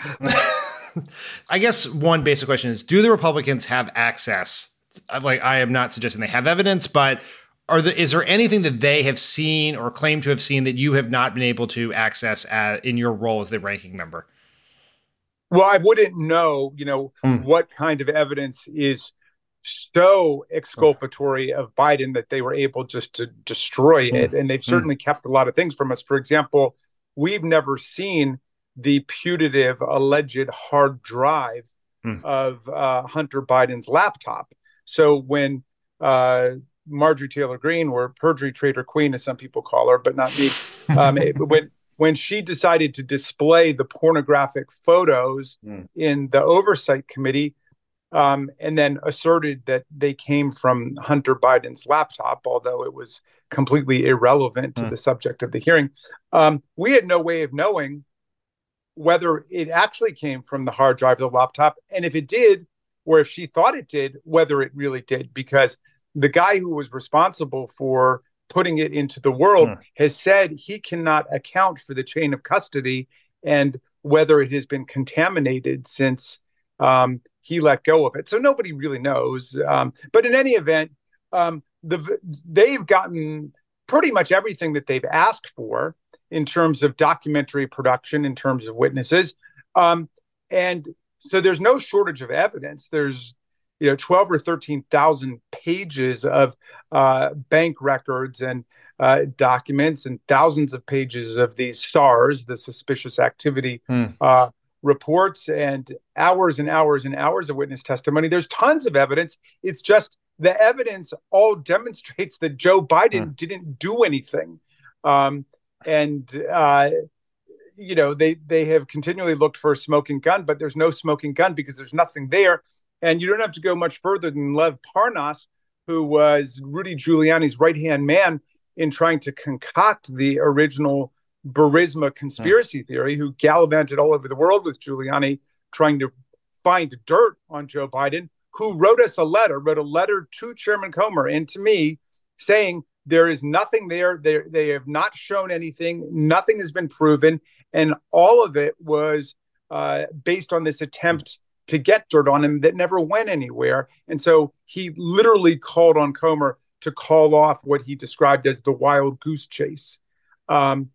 I guess one basic question is, do the Republicans have access? Like, I am not suggesting they have evidence, but are the, is there anything that they have seen or claim to have seen that you have not been able to access at, in your role as the ranking member? Well, I wouldn't know, you know, mm. what kind of evidence is so exculpatory of Biden that they were able just to destroy it. Mm. And they've certainly mm. kept a lot of things from us. For example, we've never seen the putative alleged hard drive mm. of uh, Hunter Biden's laptop. So when uh, Marjorie Taylor Greene, or perjury traitor queen, as some people call her, but not me, um, it, when when she decided to display the pornographic photos mm. in the Oversight Committee, um, and then asserted that they came from Hunter Biden's laptop, although it was completely irrelevant to mm. the subject of the hearing. Um, we had no way of knowing whether it actually came from the hard drive of the laptop, and if it did, or if she thought it did, whether it really did, because the guy who was responsible for putting it into the world mm. has said he cannot account for the chain of custody and whether it has been contaminated since um, he let go of it. So nobody really knows. Um, but in any event, um, the, they've gotten pretty much everything that they've asked for in terms of documentary production, in terms of witnesses. Um, and so there's no shortage of evidence. There's, you know, twelve or thirteen thousand pages of uh, bank records and uh, documents, and thousands of pages of these S A Rs, the suspicious activity mm. uh, reports, and hours and hours and hours of witness testimony. There's tons of evidence. It's just the evidence all demonstrates that Joe Biden mm. didn't do anything. Um, and, uh, you know, they, they have continually looked for a smoking gun, but there's no smoking gun because there's nothing there. And you don't have to go much further than Lev Parnas, who was Rudy Giuliani's right-hand man in trying to concoct the original Burisma conspiracy mm. theory, who gallivanted all over the world with Giuliani trying to find dirt on Joe Biden, who wrote us a letter, wrote a letter to Chairman Comer and to me saying there is nothing there. They, they have not shown anything. Nothing has been proven. And all of it was uh, based on this attempt to get dirt on him that never went anywhere. And so he literally called on Comer to call off what he described as the wild goose chase. Um,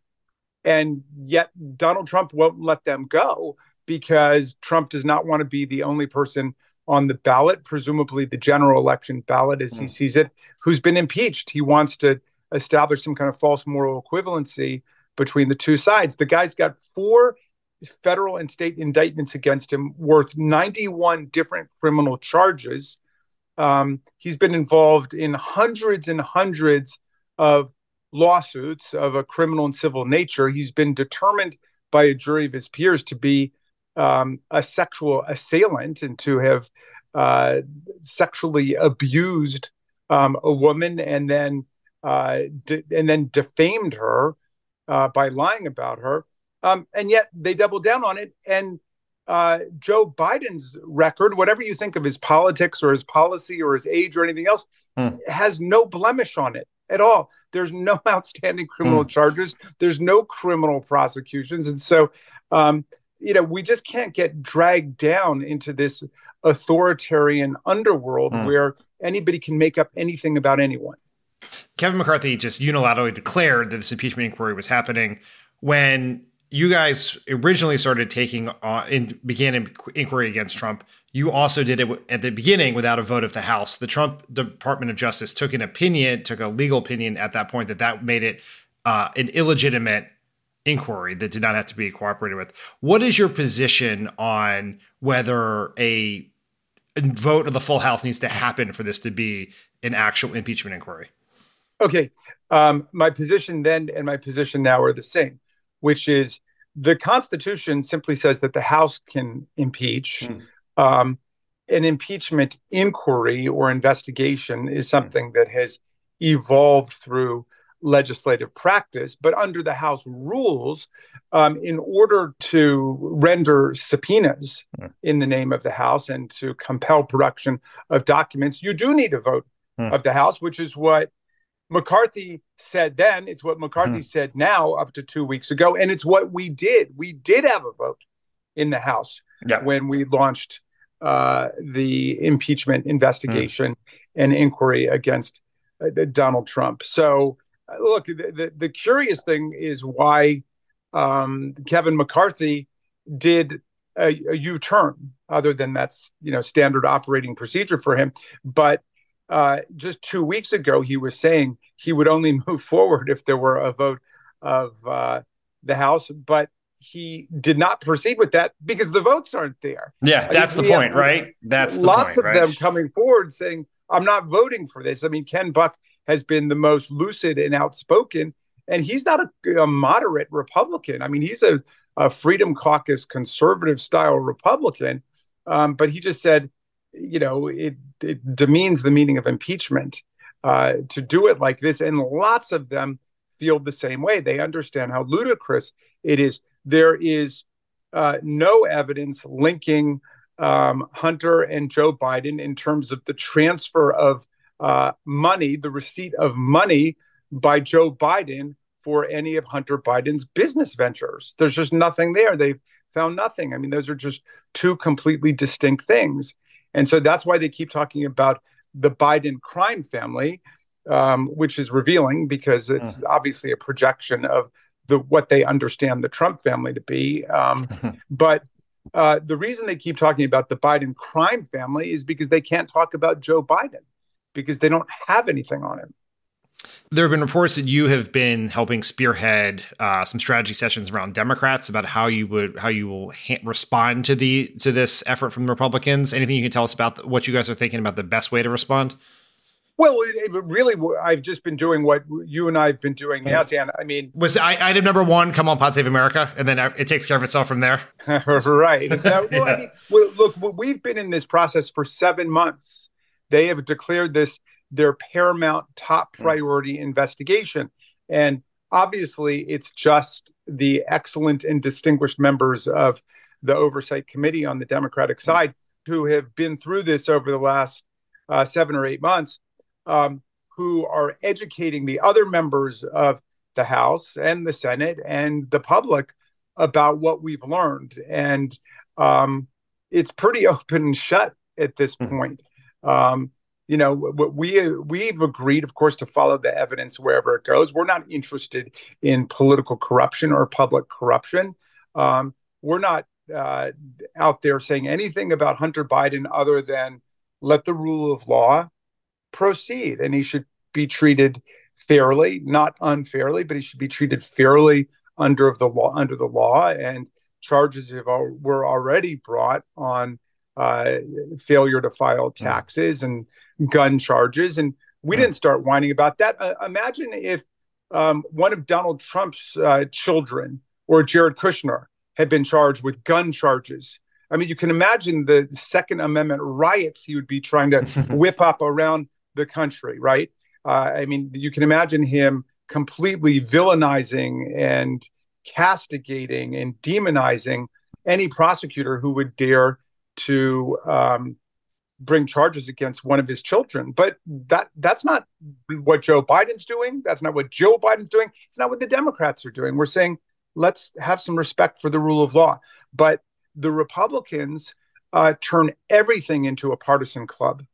and yet Donald Trump won't let them go because Trump does not want to be the only person on the ballot, presumably the general election ballot as mm. he sees it, who's been impeached. He wants to establish some kind of false moral equivalency between the two sides. The guy's got four federal and state indictments against him worth ninety-one different criminal charges. Um, he's been involved in hundreds and hundreds of lawsuits of a criminal and civil nature. He's been determined by a jury of his peers to be um, a sexual assailant and to have uh, sexually abused um, a woman and then uh, de- and then defamed her uh, by lying about her. Um, and yet they double down on it. And uh, Joe Biden's record, whatever you think of his politics or his policy or his age or anything else, mm. has no blemish on it at all. There's no outstanding criminal mm. charges. There's no criminal prosecutions. And so, um, you know, we just can't get dragged down into this authoritarian underworld mm. where anybody can make up anything about anyone. Kevin McCarthy just unilaterally declared that this impeachment inquiry was happening when you guys originally started taking on and began an inquiry against Trump. You also did it at the beginning without a vote of the House. The Trump Department of Justice took an opinion, took a legal opinion at that point that that made it uh, an illegitimate inquiry that did not have to be cooperated with. What is your position on whether a vote of the full House needs to happen for this to be an actual impeachment inquiry? Okay. Um, my position then and my position now are the same, which is the Constitution simply says that the House can impeach. Mm. Um, an impeachment inquiry or investigation is something mm. that has evolved through legislative practice. But under the House rules, um, in order to render subpoenas mm. in the name of the House and to compel production of documents, you do need a vote mm. of the House, which is what McCarthy said then. It's what McCarthy mm. said now up to two weeks ago. And it's what we did. We did have a vote in the House yeah. when we launched uh, the impeachment investigation mm. and inquiry against uh, Donald Trump. So, uh, look, the, the, the curious thing is why um, Kevin McCarthy did a, a U-turn, other than that's, you know, standard operating procedure for him. But Uh, just two weeks ago, he was saying he would only move forward if there were a vote of uh, the House, but he did not proceed with that because the votes aren't there. Yeah, that's I mean, the point, right? That's the lots point, of right? them coming forward saying, I'm not voting for this. I mean, Ken Buck has been the most lucid and outspoken, and he's not a, a moderate Republican. I mean, he's a, a Freedom Caucus conservative style Republican, um, but he just said, you know, it, it demeans the meaning of impeachment uh, to do it like this. And lots of them feel the same way. They understand how ludicrous it is. There is uh, no evidence linking um, Hunter and Joe Biden in terms of the transfer of uh, money, the receipt of money by Joe Biden for any of Hunter Biden's business ventures. There's just nothing there. They've found nothing. I mean, those are just two completely distinct things. And so that's why they keep talking about the Biden crime family, um, which is revealing because it's mm. obviously a projection of the what they understand the Trump family to be. Um, but uh, the reason they keep talking about the Biden crime family is because they can't talk about Joe Biden because they don't have anything on him. There have been reports that you have been helping spearhead uh, some strategy sessions around Democrats about how you would how you will ha- respond to the to this effort from the Republicans. Anything you can tell us about the, what you guys are thinking about the best way to respond? Well, it, it really, I've just been doing what you and I have been doing now, Dan. I mean, was I, item number one come on Pod Save America, and then it takes care of itself from there. Right. Now, well, yeah. I mean, well, look, we've been in this process for seven months. They have declared this their paramount top priority investigation. And obviously, it's just the excellent and distinguished members of the Oversight Committee on the Democratic side who have been through this over the last uh, seven or eight months, um, who are educating the other members of the House and the Senate and the public about what we've learned. And um, it's pretty open and shut at this point. Um, You know, we, we've agreed, of course, to follow the evidence wherever it goes. We're not interested in political corruption or public corruption. Um, we're not uh, out there saying anything about Hunter Biden other than let the rule of law proceed. And he should be treated fairly, not unfairly, but he should be treated fairly under the law. Under the law, and charges have, were already brought on uh, failure to file taxes and gun charges. And we didn't start whining about that. Uh, imagine if um, one of Donald Trump's uh, children or Jared Kushner had been charged with gun charges. I mean, you can imagine the Second Amendment riots he would be trying to whip up around the country, right? Uh, I mean, you can imagine him completely villainizing and castigating and demonizing any prosecutor who would dare to um, bring charges against one of his children. But that that's not what Joe Biden's doing. That's not what Joe Biden's doing. It's not what the Democrats are doing. We're saying, let's have some respect for the rule of law. But the Republicans uh, turn everything into a partisan club.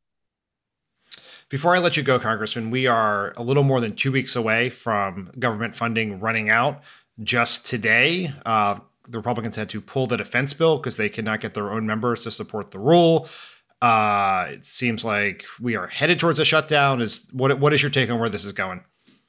Before I let you go, Congressman, we are a little more than two weeks away from government funding running out. Just today, uh, the Republicans had to pull the defense bill because they could not get their own members to support the rule. Uh, it seems like we are headed towards a shutdown. Is what? What is your take on where this is going?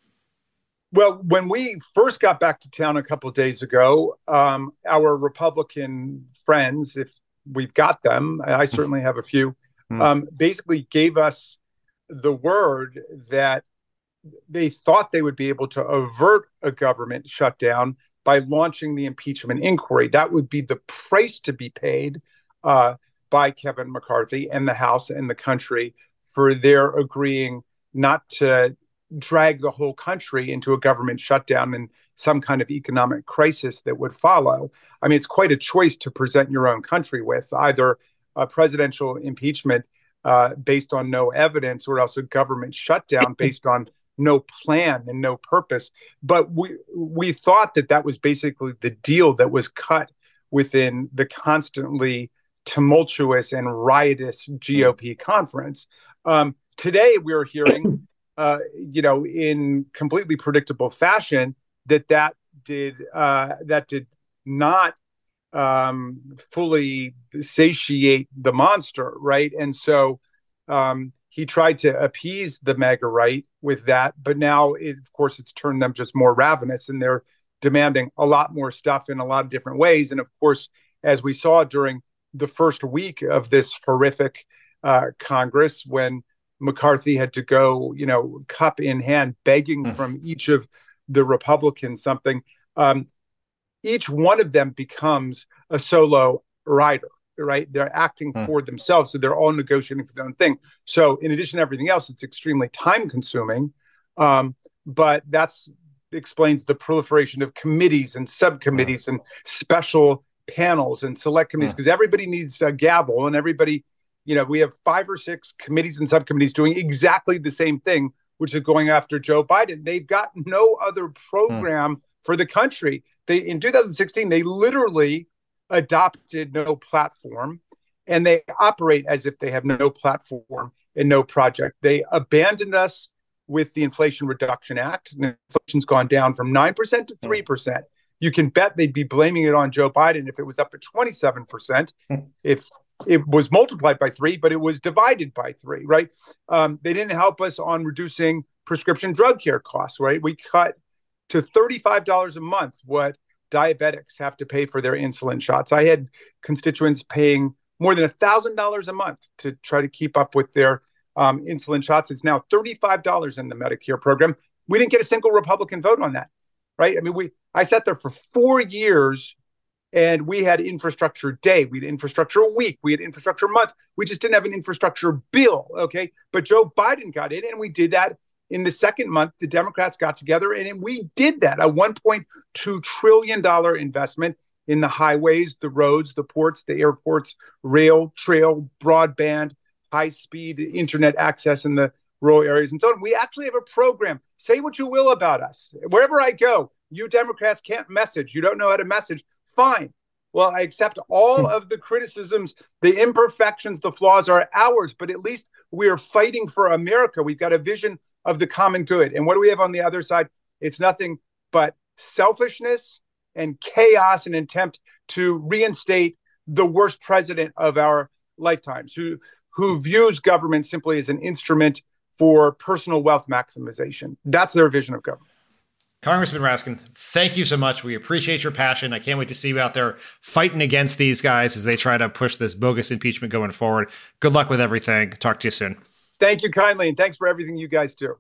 Well, when we first got back to town a couple of days ago, um, our Republican friends, if we've got them, I certainly have a few, um, basically gave us the word that they thought they would be able to avert a government shutdown by launching the impeachment inquiry. That would be the price to be paid uh, by Kevin McCarthy and the House and the country for their agreeing not to drag the whole country into a government shutdown and some kind of economic crisis that would follow. I mean, it's quite a choice to present your own country with, either a presidential impeachment uh, based on no evidence or else a government shutdown based on no plan and no purpose. But we we thought that that was basically the deal that was cut within the constantly tumultuous and riotous G O P conference. Um, today, we're hearing, uh, you know, in completely predictable fashion, that that did uh, that did not um, fully satiate the monster, right? And so um, he tried to appease the MAGA right with that, but now, it, of course, it's turned them just more ravenous, and they're demanding a lot more stuff in a lot of different ways. And of course, as we saw during the first week of this horrific uh, Congress, when McCarthy had to go, you know, cup in hand, begging mm. from each of the Republicans something, um, each one of them becomes a solo rider. right? They're acting hmm. for themselves. So they're all negotiating for their own thing. So in addition to everything else, it's extremely time consuming. Um, but that's explains the proliferation of committees and subcommittees hmm. and special panels and select committees, because hmm. everybody needs a gavel, and everybody, you know, we have five or six committees and subcommittees doing exactly the same thing, which is going after Joe Biden. They've got no other program hmm. for the country. They in two thousand sixteen, they literally adopted no platform, and they operate as if they have no platform and no project. They abandoned us with the Inflation Reduction Act. And inflation's gone down from nine percent to three percent. You can bet they'd be blaming it on Joe Biden if it was up at twenty-seven percent, if it was multiplied by three, but it was divided by three, right? Um, they didn't help us on reducing prescription drug care costs, right? We cut to thirty-five dollars a month what diabetics have to pay for their insulin shots. I had constituents paying more than one thousand dollars a month to try to keep up with their um, insulin shots. It's now thirty-five dollars in the Medicare program. We didn't get a single Republican vote on that, right? I mean, we I sat there for four years and we had infrastructure day, we had infrastructure week, we had infrastructure month. We just didn't have an infrastructure bill, okay? But Joe Biden got in, and we did that. In the second month, the Democrats got together, and we did that, a one point two trillion dollars investment in the highways, the roads, the ports, the airports, rail, trail, broadband, high-speed internet access in the rural areas, and so on. We actually have a program. Say what you will about us. Wherever I go, you Democrats can't message. You don't know how to message. Fine. Well, I accept all of the criticisms, the imperfections, the flaws are ours, but at least we are fighting for America. We've got a vision of the common good. And what do we have on the other side? It's nothing but selfishness and chaos and attempt to reinstate the worst president of our lifetimes, who, who views government simply as an instrument for personal wealth maximization. That's their vision of government. Congressman Raskin, thank you so much. We appreciate your passion. I can't wait to see you out there fighting against these guys as they try to push this bogus impeachment going forward. Good luck with everything. Talk to you soon. Thank you kindly, and thanks for everything you guys do.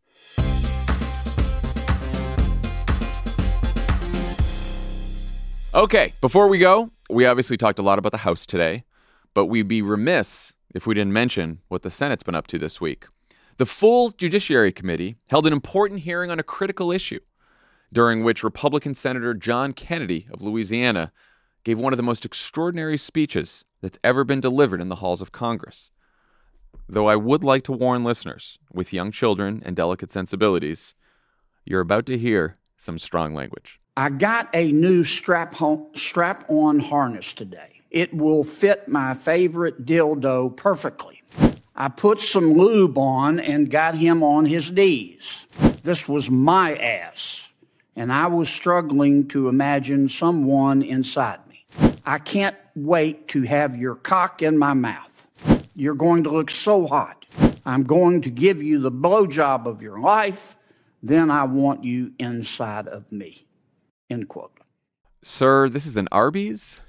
Okay, before we go, we obviously talked a lot about the House today, but we'd be remiss if we didn't mention what the Senate's been up to this week. The full Judiciary Committee held an important hearing on a critical issue, during which Republican Senator John Kennedy of Louisiana gave one of the most extraordinary speeches that's ever been delivered in the halls of Congress. Though I would like to warn listeners with young children and delicate sensibilities, you're about to hear some strong language. I got a new strap-on, strap-on harness today. It will fit my favorite dildo perfectly. I put some lube on and got him on his knees. This was my ass, and I was struggling to imagine someone inside me. I can't wait to have your cock in my mouth. You're going to look so hot. I'm going to give you the blowjob of your life. Then I want you inside of me. End quote. Sir, this is an Arby's?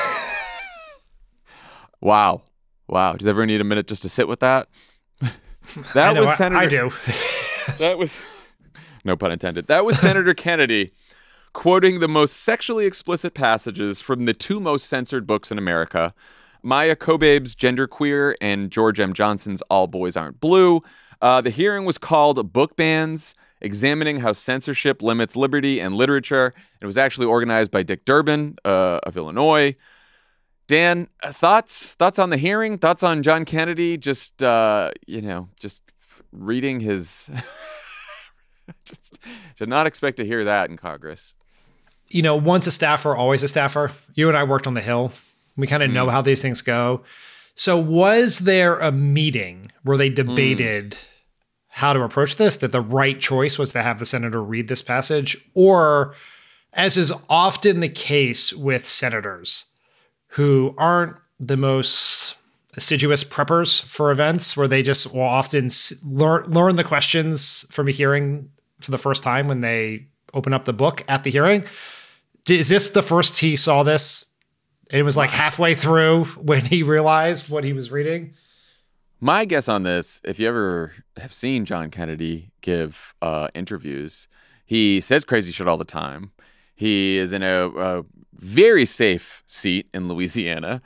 Wow. Wow. Does everyone need a minute just to sit with that? That I know, was Senator. I, I do. That was, no pun intended. That was Senator Kennedy quoting the most sexually explicit passages from the two most censored books in America, Maya Kobabe's Genderqueer and George M. Johnson's All Boys Aren't Blue. Uh, the hearing was called Book Bans, Examining How Censorship Limits Liberty and Literature. It was actually organized by Dick Durbin uh, of Illinois. Dan, uh, thoughts thoughts on the hearing? Thoughts on John Kennedy just, uh, you know, just reading his... just did not expect to hear that in Congress. You know, once a staffer, always a staffer. You and I worked on the Hill. We kind of mm. know how these things go. So was there a meeting where they debated mm. how to approach this, that the right choice was to have the senator read this passage? Or, as is often the case with senators who aren't the most assiduous preppers for events, where they just will often learn, learn the questions from a hearing for the first time when they open up the book at the hearing. Is this the first he saw this? It was like halfway through when he realized what he was reading. My guess on this, if you ever have seen John Kennedy give uh, interviews, he says crazy shit all the time. He is in a, a very safe seat in Louisiana,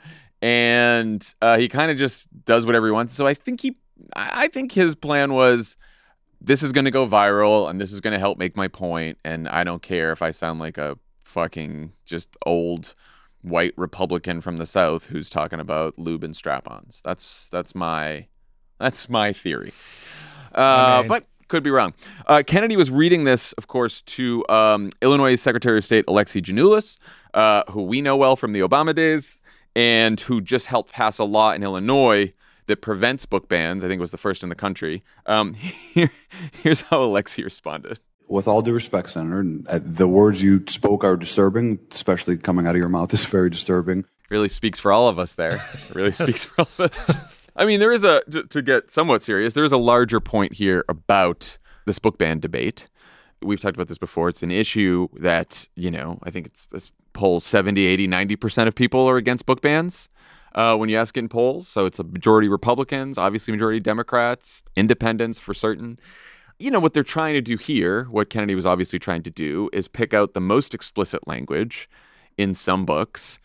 and uh, he kind of just does whatever he wants. So I think he, I think his plan was, this is going to go viral, and this is going to help make my point, and I don't care if I sound like a fucking just old white Republican from the South who's talking about lube and strap-ons. That's that's my that's my theory. Uh, I mean, but could be wrong. Uh, Kennedy was reading this, of course, to um, Illinois Secretary of State Alexi Giannoulas, uh, who we know well from the Obama days, and who just helped pass a law in Illinois that prevents book bans. I think it was the first in the country. Um, here, here's how Alexi responded. With all due respect, Senator, the words you spoke are disturbing, especially coming out of your mouth is very disturbing. Really speaks for all of us there. It really speaks for all of us. I mean, there is a, to, to get somewhat serious, there is a larger point here about this book ban debate. We've talked about this before. It's an issue that, you know, I think it's, it's polls seventy, eighty, ninety percent of people are against book bans. Uh, when you ask in polls. So it's a majority Republicans, obviously majority Democrats, independents for certain. You know, what they're trying to do here, what Kennedy was obviously trying to do, is pick out the most explicit language in some books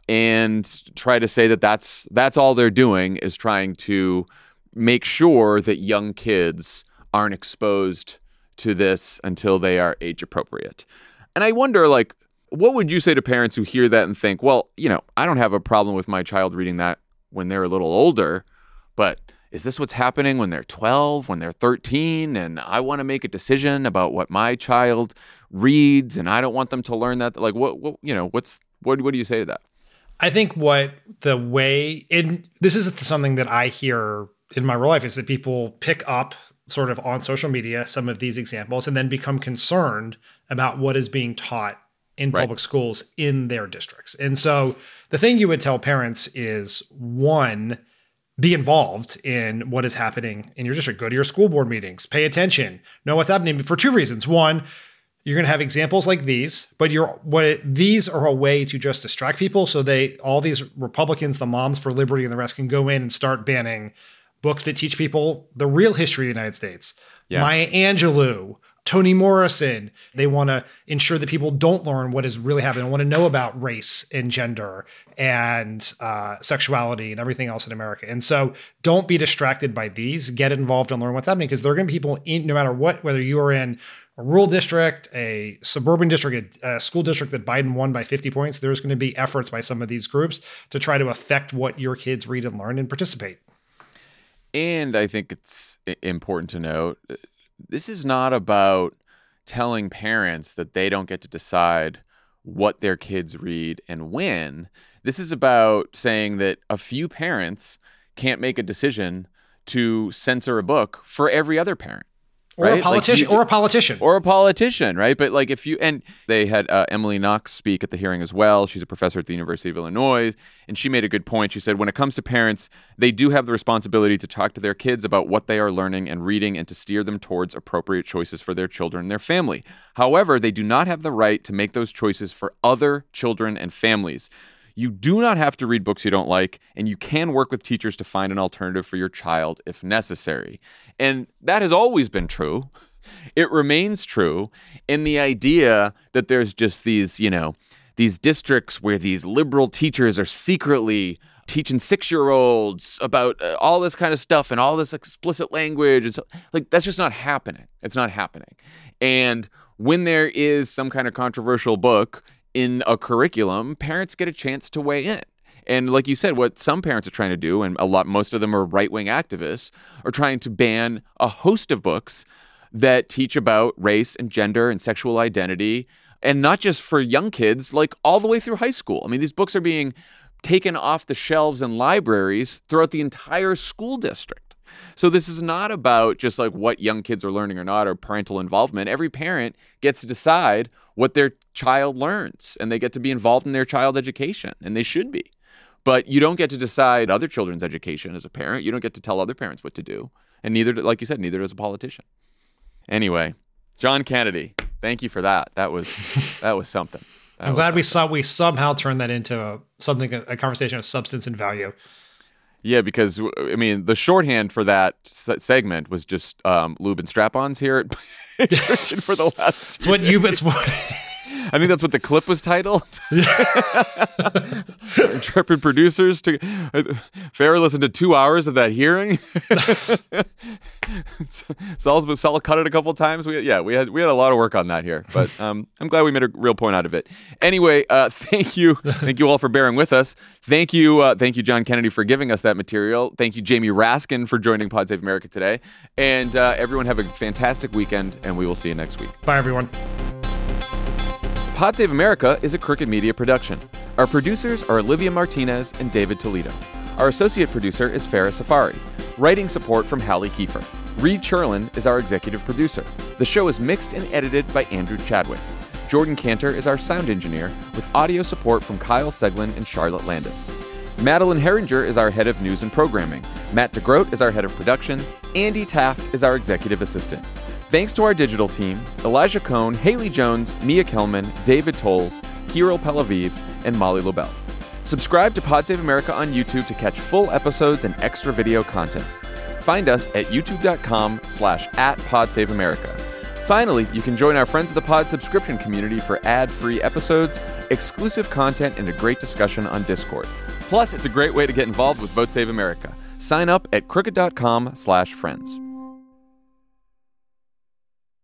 and try to say that that's, that's all they're doing, is trying to make sure that young kids aren't exposed to this until they are age appropriate. And I wonder, like, what would you say to parents who hear that and think, well, you know, I don't have a problem with my child reading that when they're a little older, but is this what's happening when they're twelve, when they're thirteen, and I want to make a decision about what my child reads, and I don't want them to learn that? Like, what, what you know, what's what, what do you say to that? I think what the way, in this is something that I hear in my real life, is that people pick up sort of on social media some of these examples and then become concerned about what is being taught in Right. public schools in their districts. And so the thing you would tell parents is, one, be involved in what is happening in your district. Go to your school board meetings, pay attention, know what's happening, for two reasons. One, you're going to have examples like these, but you're what it, these are a way to just distract people. So they, all these Republicans, the Moms for Liberty and the rest, can go in and start banning books that teach people the real history of the United States. Yeah. Maya Angelou, Toni Morrison. They want to ensure that people don't learn what is really happening. They want to know about race and gender and uh, sexuality and everything else in America. And so don't be distracted by these. Get involved and learn what's happening, because there are going to be people in, no matter what, whether you are in a rural district, a suburban district, a, a school district that Biden won by fifty points, there's going to be efforts by some of these groups to try to affect what your kids read and learn and participate. And I think it's important to note, this is not about telling parents that they don't get to decide what their kids read and when. This is about saying that a few parents can't make a decision to censor a book for every other parent. Or right? a politician, like you, or a politician, or a politician, right? But like if you, and they had uh, Emily Knox speak at the hearing as well. She's a professor at the University of Illinois, and she made a good point. She said, when it comes to parents, they do have the responsibility to talk to their kids about what they are learning and reading, and to steer them towards appropriate choices for their children and their family. However, they do not have the right to make those choices for other children and families. You do not have to read books you don't like, and you can work with teachers to find an alternative for your child if necessary. And that has always been true. It remains true. And the idea that there's just these, you know, these districts where these liberal teachers are secretly teaching six-year-olds about uh, all this kind of stuff and all this explicit language, and so, like, that's just not happening. It's not happening. And when there is some kind of controversial book in a curriculum, parents get a chance to weigh in. And like you said, what some parents are trying to do, and a lot, most of them are right-wing activists, are trying to ban a host of books that teach about race and gender and sexual identity, and not just for young kids, like all the way through high school. I mean, these books are being taken off the shelves in libraries throughout the entire school district. So this is not about just like what young kids are learning or not, or parental involvement. Every parent gets to decide what their child learns, and they get to be involved in their child's education, and they should be. But you don't get to decide other children's education as a parent. You don't get to tell other parents what to do. And neither, like you said, neither does a politician. Anyway, John Kennedy, thank you for that. That was that was something. That I'm was glad something. we saw we somehow turned that into a, something, a, a conversation of substance and value. Yeah, because, I mean, the shorthand for that se- segment was just um, lube and strap-ons here at for the last It's what you, it's what, I think that's what the clip was titled. Intrepid producers. To, Farrah listened to two hours of that hearing. Saul, Saul cut it a couple times. We, yeah, we had we had a lot of work on that here, but um, I'm glad we made a real point out of it. Anyway, uh, thank you, thank you all for bearing with us. Thank you, uh, thank you, John Kennedy, for giving us that material. Thank you, Jamie Raskin, for joining Pod Save America today. And uh, everyone have a fantastic weekend, and we will see you next week. Bye, everyone. Pod Save America is a Crooked Media production. Our producers are Olivia Martinez and David Toledo. Our associate producer is Farrah Safari. Writing support from Hallie Kiefer. Reed Cherlin is our executive producer. The show is mixed and edited by Andrew Chadwick. Jordan Cantor is our sound engineer, with audio support from Kyle Seglin and Charlotte Landis. Madeline Herringer is our head of news and programming. Matt DeGroat is our head of production. Andy Taft is our executive assistant. Thanks to our digital team, Elijah Cohn, Haley Jones, Mia Kelman, David Tolles, Kirill Pelaviv, and Molly Lobel. Subscribe to Pod Save America on YouTube to catch full episodes and extra video content. Find us at youtube.com slash at Pod Save America. Finally, you can join our Friends of the Pod subscription community for ad-free episodes, exclusive content, and a great discussion on Discord. Plus, it's a great way to get involved with Vote Save America. Sign up at crooked.com slash friends.